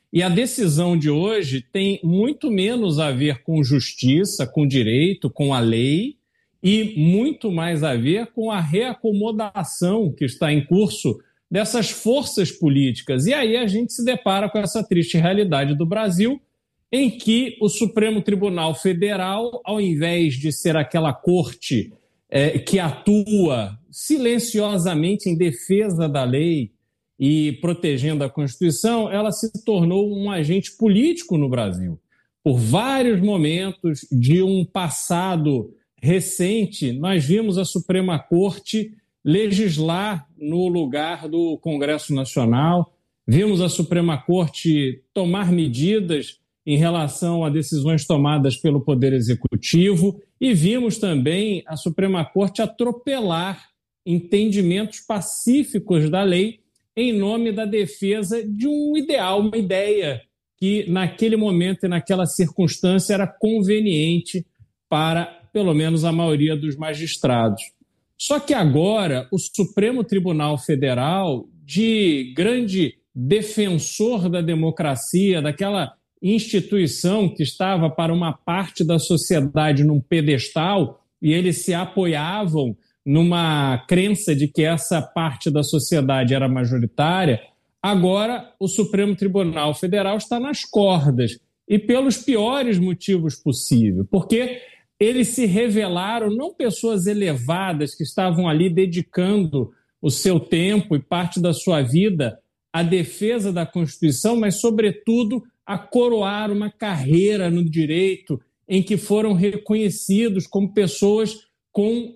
E a decisão de hoje tem muito menos a ver com justiça, com direito, com a lei, e muito mais a ver com a reacomodação que está em curso dessas forças políticas. E aí a gente se depara com essa triste realidade do Brasil, em que o Supremo Tribunal Federal, ao invés de ser aquela corte que atua silenciosamente em defesa da lei e protegendo a Constituição, ela se tornou um agente político no Brasil. Por vários momentos de um passado recente, nós vimos a Suprema Corte legislar no lugar do Congresso Nacional, vimos a Suprema Corte tomar medidas em relação a decisões tomadas pelo Poder Executivo e vimos também a Suprema Corte atropelar entendimentos pacíficos da lei em nome da defesa de um ideal, uma ideia que naquele momento e naquela circunstância era conveniente para, pelo menos, a maioria dos magistrados. Só que agora o Supremo Tribunal Federal, de grande defensor da democracia, daquela instituição que estava para uma parte da sociedade num pedestal e eles se apoiavam numa crença de que essa parte da sociedade era majoritária, agora o Supremo Tribunal Federal está nas cordas e pelos piores motivos possíveis, porque eles se revelaram não pessoas elevadas que estavam ali dedicando o seu tempo e parte da sua vida à defesa da Constituição, mas, sobretudo, a coroar uma carreira no direito em que foram reconhecidos como pessoas com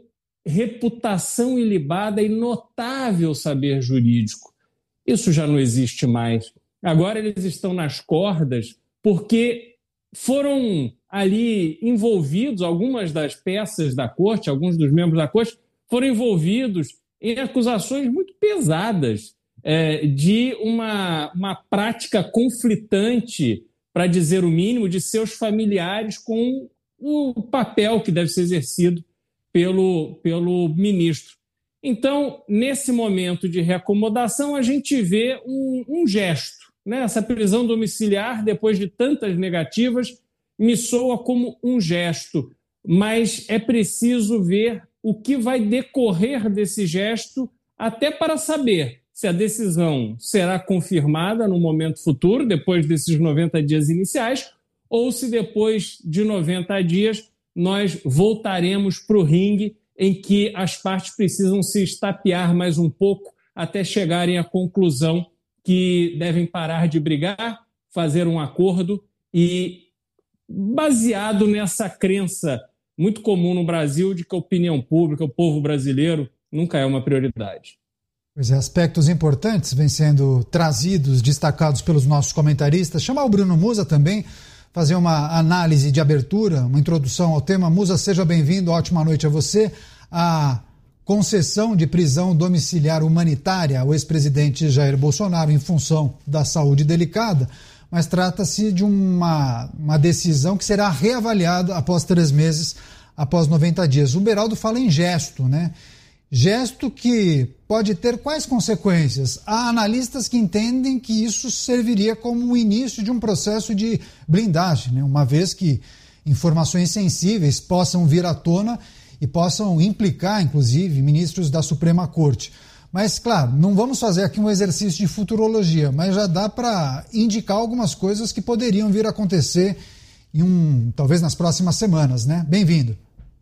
reputação ilibada e notável saber jurídico. Isso já não existe mais. Agora eles estão nas cordas porque foram ali envolvidos, algumas das peças da corte, alguns dos membros da corte, foram envolvidos em acusações muito pesadas de uma prática conflitante, para dizer o mínimo, de seus familiares com o papel que deve ser exercido pelo ministro. Então, nesse momento de reacomodação, a gente vê um gesto, né? Essa prisão domiciliar, depois de tantas negativas, me soa como um gesto, mas é preciso ver o que vai decorrer desse gesto até para saber se a decisão será confirmada no momento futuro, depois desses 90 dias iniciais, ou se depois de 90 dias nós voltaremos para o ringue em que as partes precisam se estapear mais um pouco até chegarem à conclusão que devem parar de brigar, fazer um acordo e, baseado nessa crença muito comum no Brasil de que a opinião pública, o povo brasileiro, nunca é uma prioridade. Pois é, aspectos importantes vêm sendo trazidos, destacados pelos nossos comentaristas. Chamar o Bruno Musa também, fazer uma análise de abertura, uma introdução ao tema. Musa, seja bem-vindo, ótima noite a você. A concessão de prisão domiciliar humanitária ao ex-presidente Jair Bolsonaro em função da saúde delicada, mas trata-se de uma decisão que será reavaliada após 3 meses, após 90 dias. O Beraldo fala em gesto, né? Gesto que pode ter quais consequências? Há analistas que entendem que isso serviria como o início de um processo de blindagem, né? Uma vez que informações sensíveis possam vir à tona e possam implicar, inclusive, ministros da Suprema Corte. Mas, claro, não vamos fazer aqui um exercício de futurologia, mas já dá para indicar algumas coisas que poderiam vir a acontecer talvez nas próximas semanas, né? Bem-vindo.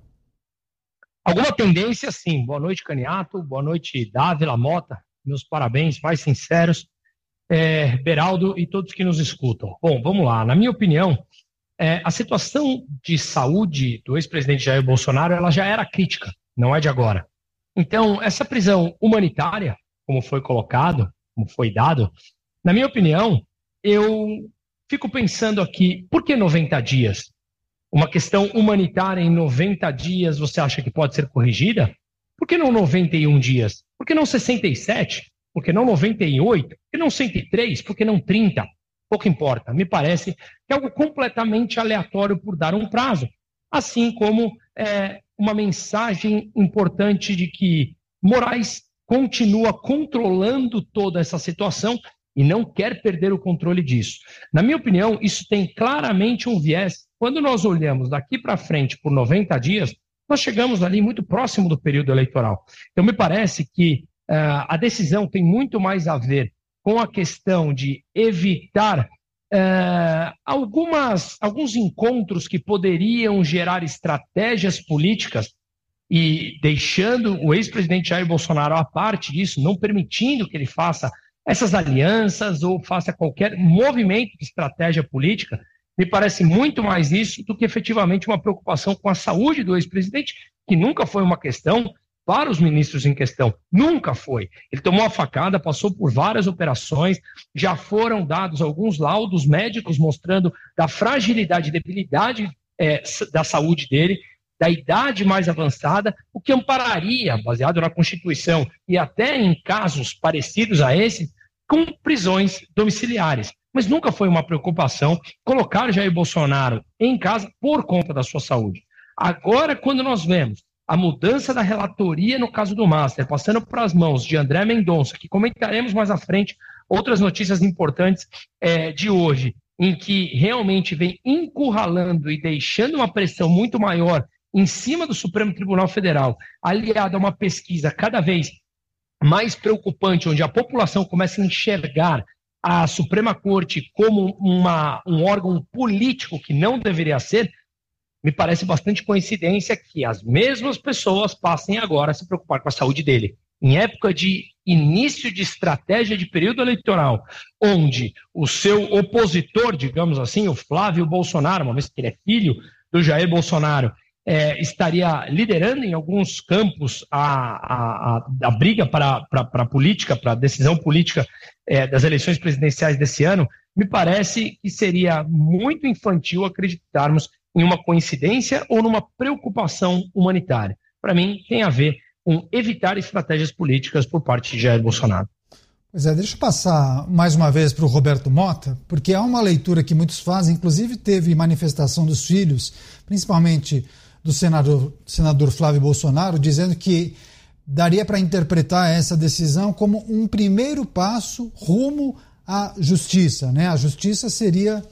Alguma tendência, sim. Boa noite, Caniato. Boa noite, Dávila, Mota. Meus parabéns mais sinceros. Beraldo e todos que nos escutam. Bom, vamos lá. Na minha opinião, a situação de saúde do ex-presidente Jair Bolsonaro ela já era crítica, não é de agora. Então, essa prisão humanitária, como foi colocado, como foi dado, na minha opinião, eu fico pensando aqui, por que 90 dias? Uma questão humanitária em 90 dias você acha que pode ser corrigida? Por que não 91 dias? Por que não 67? Por que não 98? Por que não 103? Por que não 30? Pouco importa. Me parece que é algo completamente aleatório por dar um prazo. Assim como uma mensagem importante de que Moraes continua controlando toda essa situação e não quer perder o controle disso. Na minha opinião, isso tem claramente um viés. Quando nós olhamos daqui para frente por 90 dias, nós chegamos ali muito próximo do período eleitoral. Então, me parece que a decisão tem muito mais a ver com a questão de evitar alguns encontros que poderiam gerar estratégias políticas e deixando o ex-presidente Jair Bolsonaro à parte disso, não permitindo que ele faça essas alianças ou faça qualquer movimento de estratégia política. Me parece muito mais isso do que efetivamente uma preocupação com a saúde do ex-presidente, que nunca foi uma questão para os ministros em questão. Nunca foi. Ele tomou a facada, passou por várias operações, já foram dados alguns laudos médicos mostrando da fragilidade e debilidade da saúde dele, da idade mais avançada, o que ampararia, baseado na Constituição e até em casos parecidos a esse, com prisões domiciliares. Mas nunca foi uma preocupação colocar Jair Bolsonaro em casa por conta da sua saúde. Agora, quando nós vemos a mudança da relatoria no caso do Master, passando para as mãos de André Mendonça, que comentaremos mais à frente, outras notícias importantes de hoje, em que realmente vem encurralando e deixando uma pressão muito maior em cima do Supremo Tribunal Federal, aliado a uma pesquisa cada vez mais preocupante, onde a população começa a enxergar a Suprema Corte como um órgão político que não deveria ser, me parece bastante coincidência que as mesmas pessoas passem agora a se preocupar com a saúde dele. Em época de início de estratégia de período eleitoral, onde o seu opositor, digamos assim, o Flávio Bolsonaro, uma vez que ele é filho do Jair Bolsonaro, estaria liderando em alguns campos a briga para a política, para a decisão política das eleições presidenciais desse ano, me parece que seria muito infantil acreditarmos em uma coincidência ou numa preocupação humanitária. Para mim, tem a ver com evitar estratégias políticas por parte de Jair Bolsonaro. Pois é, deixa eu passar mais uma vez para o Roberto Mota, porque há uma leitura que muitos fazem, inclusive teve manifestação dos filhos, principalmente do senador Flávio Bolsonaro, dizendo que daria para interpretar essa decisão como um primeiro passo rumo à justiça, né? A justiça seria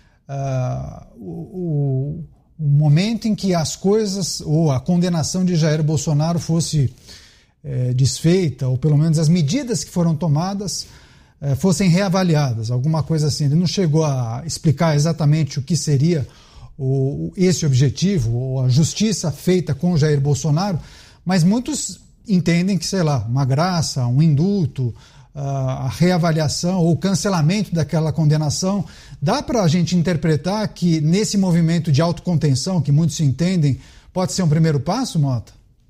o momento em que as coisas, ou a condenação de Jair Bolsonaro fosse desfeita, ou pelo menos as medidas que foram tomadas fossem reavaliadas, alguma coisa assim. Ele não chegou a explicar exatamente o que seria esse objetivo, ou a justiça feita com Jair Bolsonaro, mas muitos entendem que, sei lá, uma graça, um indulto, a reavaliação ou cancelamento daquela condenação. Dá para a gente interpretar que nesse movimento de autocontenção, que muitos entendem, pode ser um primeiro passo, Mota?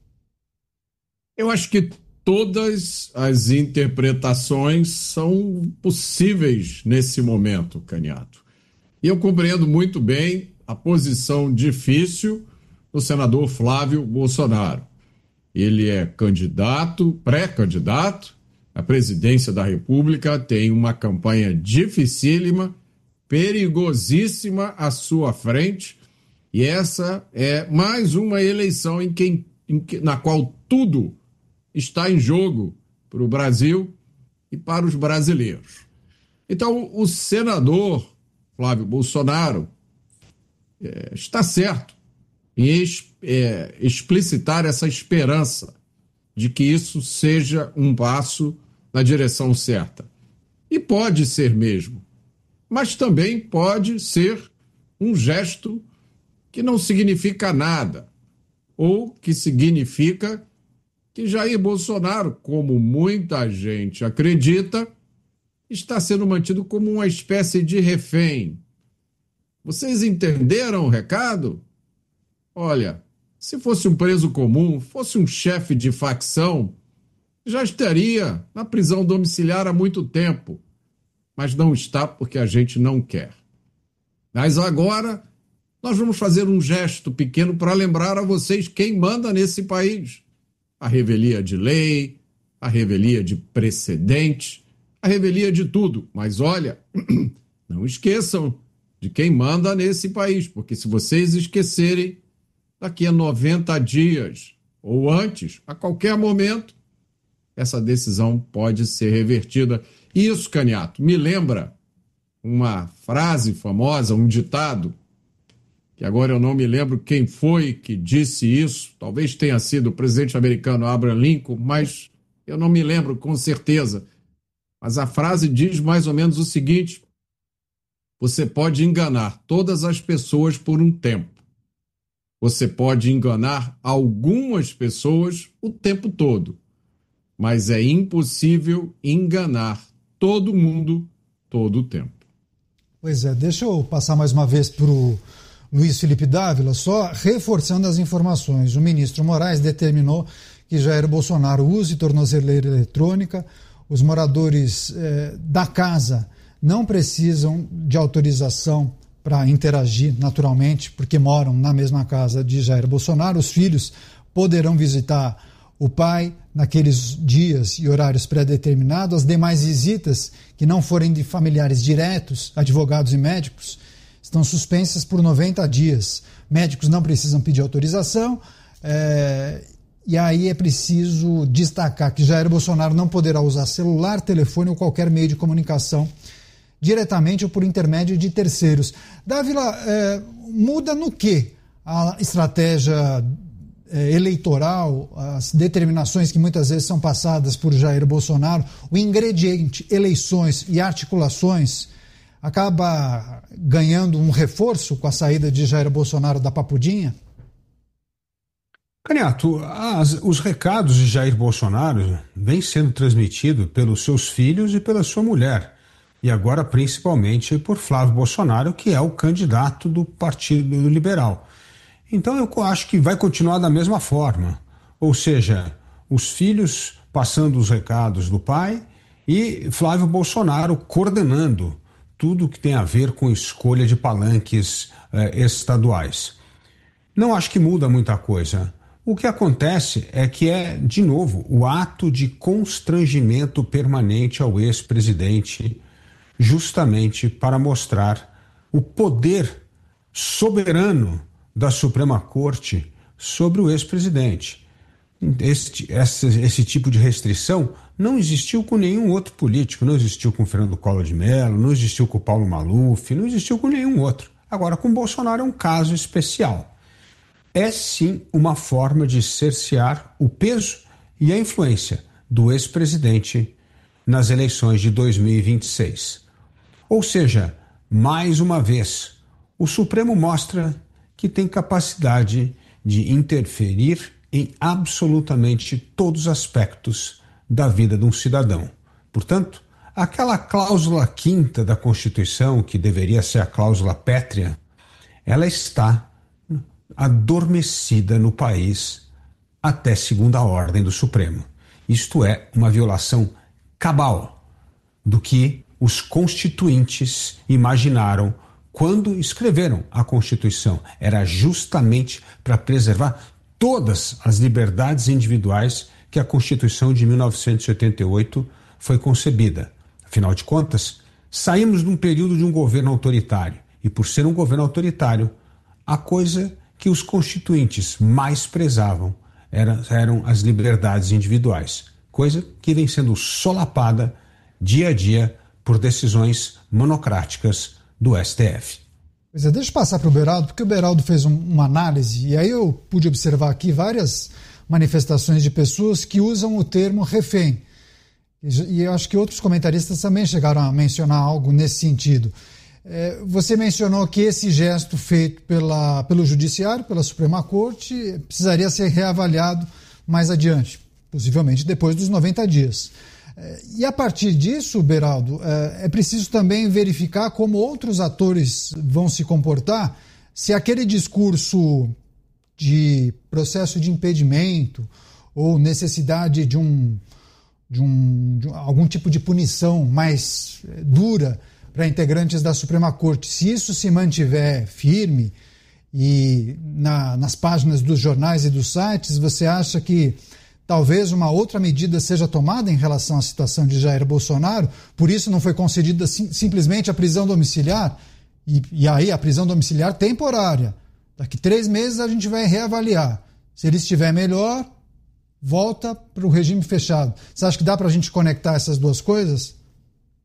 Eu acho que todas as interpretações são possíveis nesse momento, Caniato. E eu compreendo muito bem a posição difícil do senador Flávio Bolsonaro. Ele é pré-candidato à presidência da República, tem uma campanha dificílima, perigosíssima à sua frente, e essa é mais uma eleição na qual tudo está em jogo para o Brasil e para os brasileiros. Então, o senador Flávio Bolsonaro está certo em explicitar essa esperança de que isso seja um passo na direção certa. E pode ser mesmo, mas também pode ser um gesto que não significa nada, ou que significa que Jair Bolsonaro, como muita gente acredita, está sendo mantido como uma espécie de refém. Vocês entenderam o recado? Olha, se fosse um preso comum, fosse um chefe de facção, já estaria na prisão domiciliar há muito tempo. Mas não está porque a gente não quer. Mas agora nós vamos fazer um gesto pequeno para lembrar a vocês quem manda nesse país. A revelia de lei, a revelia de precedente, a revelia de tudo. Mas olha, não esqueçam de quem manda nesse país, porque se vocês esquecerem, daqui a 90 dias ou antes, a qualquer momento, essa decisão pode ser revertida. Isso, Caniato, me lembra uma frase famosa, um ditado, que agora eu não me lembro quem foi que disse isso, talvez tenha sido o presidente americano Abraham Lincoln, mas eu não me lembro com certeza. Mas a frase diz mais ou menos o seguinte: você pode enganar todas as pessoas por um tempo. Você pode enganar algumas pessoas o tempo todo, mas é impossível enganar todo mundo todo o tempo. Pois é, deixa eu passar mais uma vez para o Luiz Felipe Dávila, só reforçando as informações. O ministro Moraes determinou que Jair Bolsonaro use tornozeleira eletrônica. Os moradores da casa não precisam de autorização para interagir naturalmente, porque moram na mesma casa de Jair Bolsonaro. Os filhos poderão visitar o pai naqueles dias e horários pré-determinados. As demais visitas, que não forem de familiares diretos, advogados e médicos, estão suspensas por 90 dias. Médicos não precisam pedir autorização. E aí é preciso destacar que Jair Bolsonaro não poderá usar celular, telefone ou qualquer meio de comunicação diretamente ou por intermédio de terceiros. Dávila, muda no quê a estratégia eleitoral, as determinações que muitas vezes são passadas por Jair Bolsonaro, o ingrediente eleições e articulações acaba ganhando um reforço com a saída de Jair Bolsonaro da Papudinha? Caniato, os recados de Jair Bolsonaro vêm sendo transmitidos pelos seus filhos e pela sua mulher. E agora principalmente por Flávio Bolsonaro, que é o candidato do Partido Liberal. Então eu acho que vai continuar da mesma forma. Ou seja, os filhos passando os recados do pai e Flávio Bolsonaro coordenando tudo que tem a ver com escolha de palanques estaduais. Não acho que muda muita coisa. O que acontece é que de novo, o ato de constrangimento permanente ao ex-presidente, justamente para mostrar o poder soberano da Suprema Corte sobre o ex-presidente. Esse tipo de restrição não existiu com nenhum outro político, não existiu com Fernando Collor de Mello, não existiu com Paulo Maluf, não existiu com nenhum outro. Agora, com Bolsonaro é um caso especial. É sim uma forma de cercear o peso e a influência do ex-presidente nas eleições de 2026. Ou seja, mais uma vez, o Supremo mostra que tem capacidade de interferir em absolutamente todos os aspectos da vida de um cidadão. Portanto, aquela cláusula 5ª da Constituição, que deveria ser a cláusula pétrea, ela está adormecida no país até segunda ordem do Supremo. Isto é uma violação cabal do que os constituintes imaginaram quando escreveram a Constituição. Era justamente para preservar todas as liberdades individuais que a Constituição de 1988 foi concebida. Afinal de contas, saímos de um período de um governo autoritário. E por ser um governo autoritário, a coisa que os constituintes mais prezavam eram as liberdades individuais. Coisa que vem sendo solapada dia a dia por decisões monocráticas do STF. Pois é, deixa eu passar para o Beraldo, porque o Beraldo fez uma análise, e aí eu pude observar aqui várias manifestações de pessoas que usam o termo refém. E eu acho que outros comentaristas também chegaram a algo nesse sentido. Você mencionou que esse gesto feito pelo Judiciário, pela Suprema Corte, precisaria ser reavaliado mais adiante, possivelmente depois dos 90 dias. E a partir disso, Beraldo, é preciso também verificar como outros atores vão se comportar, se aquele discurso de processo de impedimento ou necessidade de algum tipo de punição mais dura para integrantes da Suprema Corte, se isso se mantiver firme e nas páginas dos jornais e dos sites, você acha que talvez uma outra medida seja tomada em relação à situação de Jair Bolsonaro? Por isso não foi concedida simplesmente a prisão domiciliar? E aí a prisão domiciliar temporária. Daqui 3 meses a gente vai reavaliar. Se ele estiver melhor, volta para o regime fechado. Você acha que dá para a gente conectar essas duas coisas?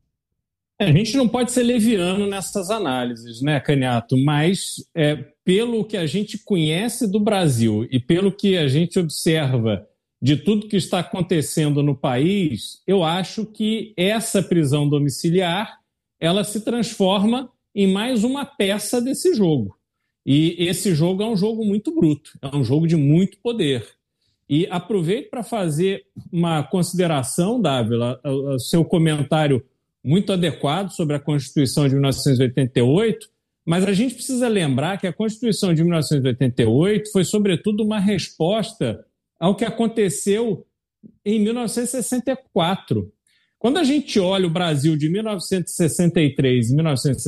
A gente não pode ser leviano nessas análises, né, Caniato? Mas pelo que a gente conhece do Brasil e pelo que a gente observa de tudo que está acontecendo no país, eu acho que essa prisão domiciliar ela se transforma em mais uma peça desse jogo. E esse jogo é um jogo muito bruto, é um jogo de muito poder. E aproveito para fazer uma consideração, Dávila, o seu comentário muito adequado sobre a Constituição de 1988, mas a gente precisa lembrar que a Constituição de 1988 foi, sobretudo, uma resposta ao que aconteceu em 1964. Quando a gente olha o Brasil de 1963 e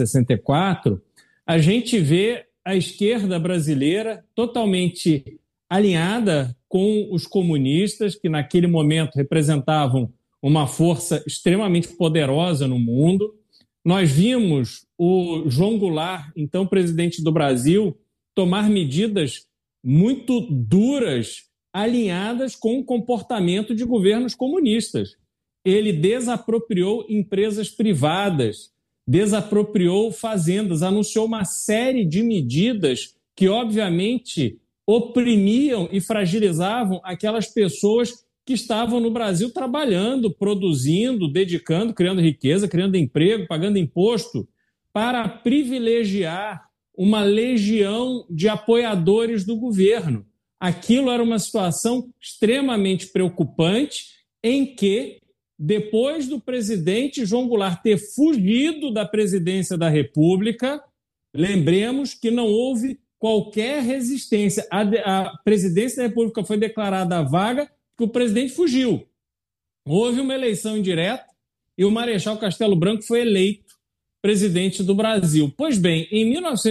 1964, a gente vê a esquerda brasileira totalmente alinhada com os comunistas, que naquele momento representavam uma força extremamente poderosa no mundo. Nós vimos o João Goulart, então presidente do Brasil, tomar medidas muito duras, alinhadas com o comportamento de governos comunistas. Ele desapropriou empresas privadas, desapropriou fazendas, anunciou uma série de medidas que, obviamente, oprimiam e fragilizavam aquelas pessoas que estavam no Brasil trabalhando, produzindo, dedicando, criando riqueza, criando emprego, pagando imposto, para privilegiar uma legião de apoiadores do governo. Aquilo era uma situação extremamente preocupante em que, depois do presidente João Goulart ter fugido da presidência da República, lembremos que não houve qualquer resistência. A presidência da República foi declarada vaga porque o presidente fugiu. Houve uma eleição indireta e o Marechal Castelo Branco foi eleito presidente do Brasil. Pois bem, em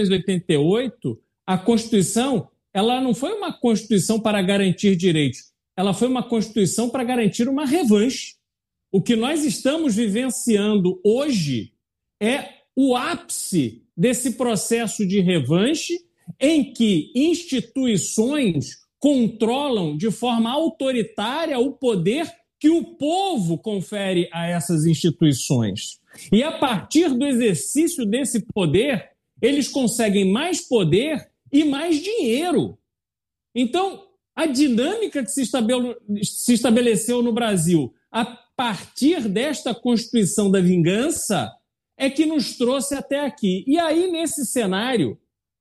1988, a Constituição ela não foi uma Constituição para garantir direitos, ela foi uma Constituição para garantir uma revanche. O que nós estamos vivenciando hoje é o ápice desse processo de revanche em que instituições controlam de forma autoritária o poder que o povo confere a essas instituições. E a partir do exercício desse poder, eles conseguem mais poder e mais dinheiro. Então, a dinâmica que se estabeleceu no Brasil a partir desta Constituição da vingança é que nos trouxe até aqui. E aí, nesse cenário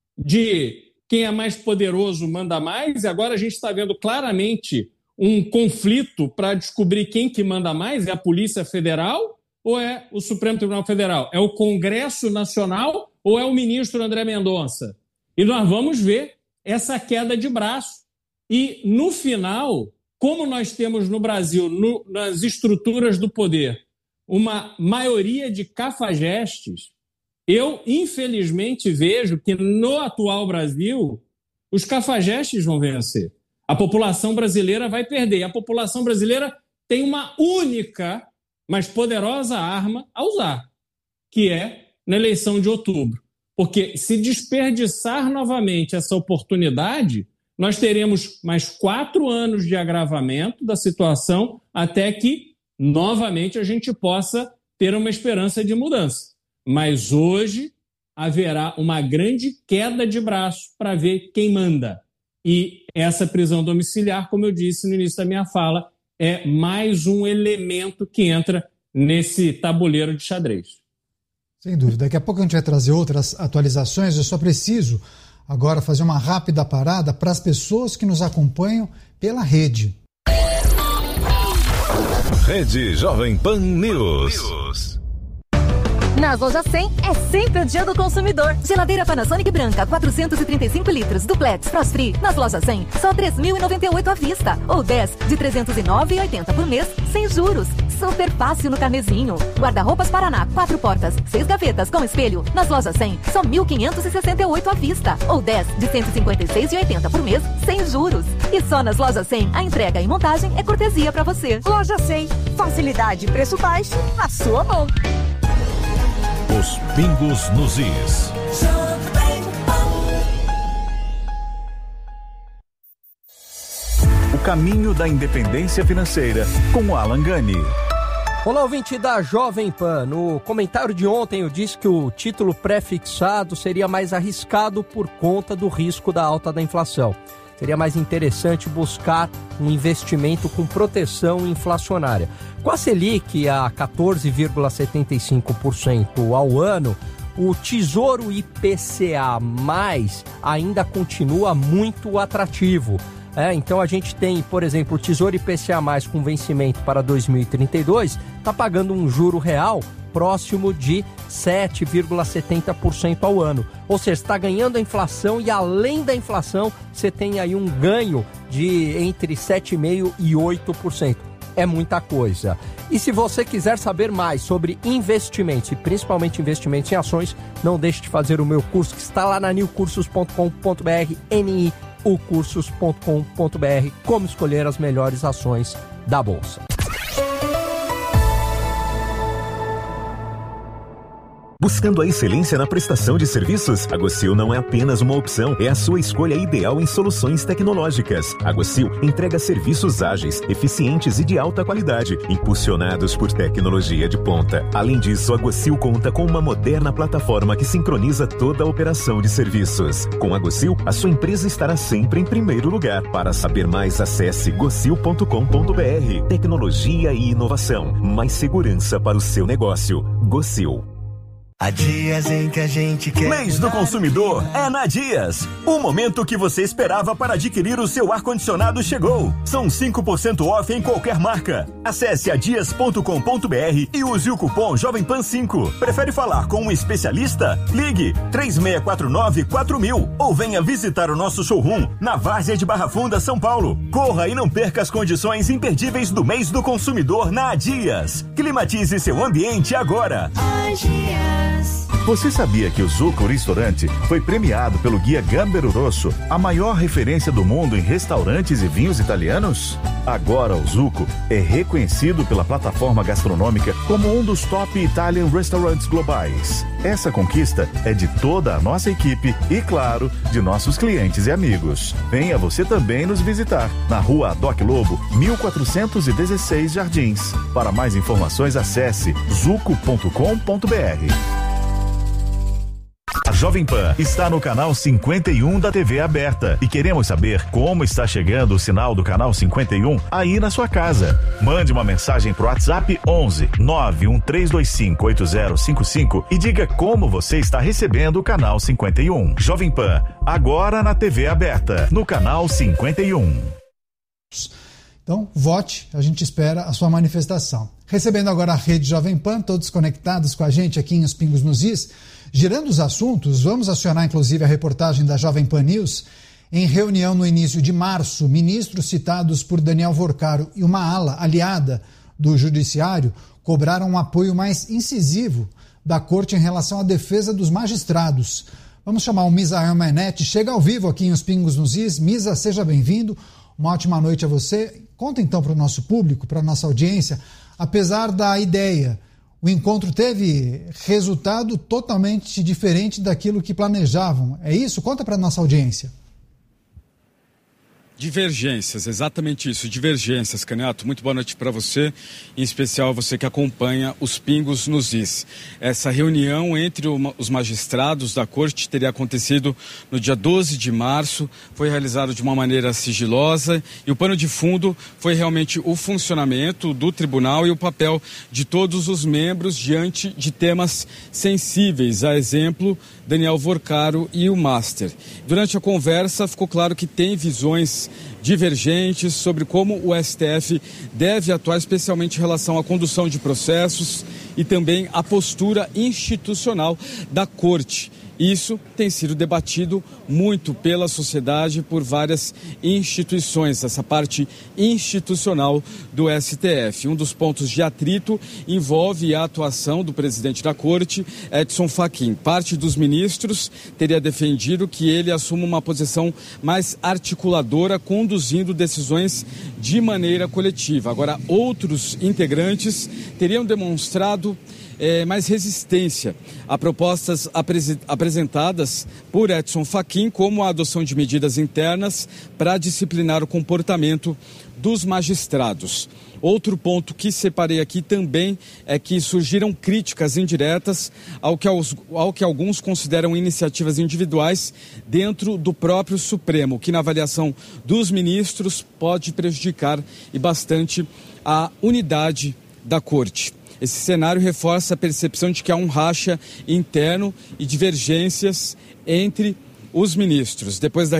de quem é mais poderoso manda mais, e agora a gente está vendo claramente um conflito para descobrir quem que manda mais, é a Polícia Federal ou é o Supremo Tribunal Federal? É o Congresso Nacional ou é o ministro André Mendonça? E nós vamos ver essa queda de braço. E, no final, como nós temos no Brasil, nas estruturas do poder, uma maioria de cafajestes, eu, infelizmente, vejo que no atual Brasil, os cafajestes vão vencer. A população brasileira vai perder. A população brasileira tem uma única, mas poderosa arma a usar, que é na eleição de outubro. Porque se desperdiçar novamente essa oportunidade, nós teremos mais 4 anos de agravamento da situação até que, novamente, a gente possa ter uma esperança de mudança. Mas hoje haverá uma grande queda de braço para ver quem manda. E essa prisão domiciliar, como eu disse no início da minha fala, é mais um elemento que entra nesse tabuleiro de xadrez. Sem dúvida. Daqui a pouco a gente vai trazer outras atualizações. Eu só preciso agora fazer uma rápida parada para as pessoas que nos acompanham pela rede. Rede Jovem Pan News. Nas lojas 100 é sempre o dia do consumidor. Geladeira Panasonic branca, 435 litros, duplex, frost free. Nas lojas 100, só R$ 3.098 à vista. Ou 10 de R$ 309,80 por mês, sem juros. Super fácil no carnezinho. Guarda-roupas Paraná, 4 portas, 6 gavetas com espelho. Nas lojas 100, só R$ 1.568 à vista. Ou 10 de R$ 156,80 por mês, sem juros. E só nas lojas 100, a entrega e montagem é cortesia para você. Loja 100, facilidade e preço baixo na sua mão. Os pingos nos is. O caminho da independência financeira com Alan Gani. Olá, ouvinte da Jovem Pan. No comentário de ontem eu disse que o título pré-fixado seria mais arriscado por conta do risco da alta da inflação. Seria mais interessante buscar um investimento com proteção inflacionária. Com a Selic a 14,75% ao ano, o Tesouro IPCA+, ainda continua muito atrativo. Então a gente tem, por exemplo, o Tesouro IPCA+, com vencimento para 2032, está pagando um juro real próximo de 7,70% ao ano. Ou seja, está ganhando a inflação e, além da inflação, você tem aí um ganho de entre 7,5% e 8%. É muita coisa. E se você quiser saber mais sobre investimentos, e principalmente investimentos em ações, não deixe de fazer o meu curso, que está lá na niucursos.com.br, niucursos.com.br, como escolher as melhores ações da Bolsa. Buscando a excelência na prestação de serviços? A Gocil não é apenas uma opção, é a sua escolha ideal em soluções tecnológicas. A Gocil entrega serviços ágeis, eficientes e de alta qualidade, impulsionados por tecnologia de ponta. Além disso, a Gocil conta com uma moderna plataforma que sincroniza toda a operação de serviços. Com a Gocil, a sua empresa estará sempre em primeiro lugar. Para saber mais, acesse gocil.com.br. Tecnologia e inovação, mais segurança para o seu negócio. Gocil. Há dias em que a gente quer... Mês do consumidor é na Dias. O momento que você esperava para adquirir o seu ar-condicionado chegou. São 5% off em qualquer marca. Acesse adias.com.br e use o cupom Jovem Pan 5. Prefere falar com um especialista? Ligue 3649-4000 ou venha visitar o nosso showroom na Várzea de Barra Funda, São Paulo. Corra e não perca as condições imperdíveis do mês do consumidor na Dias. Climatize seu ambiente agora. Dias. Você sabia que o Zucco Restaurante foi premiado pelo Guia Gambero Rosso, a maior referência do mundo em restaurantes e vinhos italianos? Agora o Zucco é reconhecido pela plataforma gastronômica como um dos top Italian Restaurants globais. Essa conquista é de toda a nossa equipe e, claro, de nossos clientes e amigos. Venha você também nos visitar na Rua Adoc Lobo, 1416 Jardins. Para mais informações, acesse zucco.com.br. A Jovem Pan está no canal 51 da TV aberta e queremos saber como está chegando o sinal do canal 51 aí na sua casa. Mande uma mensagem pro WhatsApp 11 91325 8055 e diga como você está recebendo o canal 51. Jovem Pan, agora na TV aberta, no canal 51. Então, vote, a gente espera a sua manifestação. Recebendo agora a rede Jovem Pan, todos conectados com a gente aqui em Os Pingos nos Is. Girando os assuntos, vamos acionar inclusive a reportagem da Jovem Pan News. Em reunião no início de março, ministros citados por Daniel Vorcaro e uma ala aliada do Judiciário cobraram um apoio mais incisivo da Corte em relação à defesa dos magistrados. Vamos chamar o Misael Menetti, chega ao vivo aqui em Os Pingos nos Is. Misa, seja bem-vindo, uma ótima noite a você. Conta então para o nosso público, para a nossa audiência, apesar da ideia, o encontro teve resultado totalmente diferente daquilo que planejavam. É isso? Conta para a nossa audiência. Divergências, exatamente isso, divergências, Caniato. Muito boa noite para você, em especial você que acompanha os Pingos nos Is. Essa reunião entre os magistrados da Corte teria acontecido no dia 12 de março, foi realizado de uma maneira sigilosa e o pano de fundo foi realmente o funcionamento do tribunal e o papel de todos os membros diante de temas sensíveis, a exemplo, Daniel Vorcaro e o Master. Durante a conversa ficou claro que tem visões divergentes sobre como o STF deve atuar, especialmente em relação à condução de processos e também a postura institucional da Corte. Isso tem sido debatido muito pela sociedade, por várias instituições, essa parte institucional do STF. Um dos pontos de atrito envolve a atuação do presidente da Corte, Edson Fachin. Parte dos ministros teria defendido que ele assuma uma posição mais articuladora, conduzindo decisões de maneira coletiva. Agora, outros integrantes teriam demonstrado mais resistência a propostas apresentadas por Edson Fachin, como a adoção de medidas internas para disciplinar o comportamento dos magistrados. Outro ponto que separei aqui também é que surgiram críticas indiretas ao que alguns consideram iniciativas individuais dentro do próprio Supremo, que na avaliação dos ministros pode prejudicar e bastante a unidade da Corte. Esse cenário reforça a percepção de que há um racha interno e divergências entre os ministros. Depois da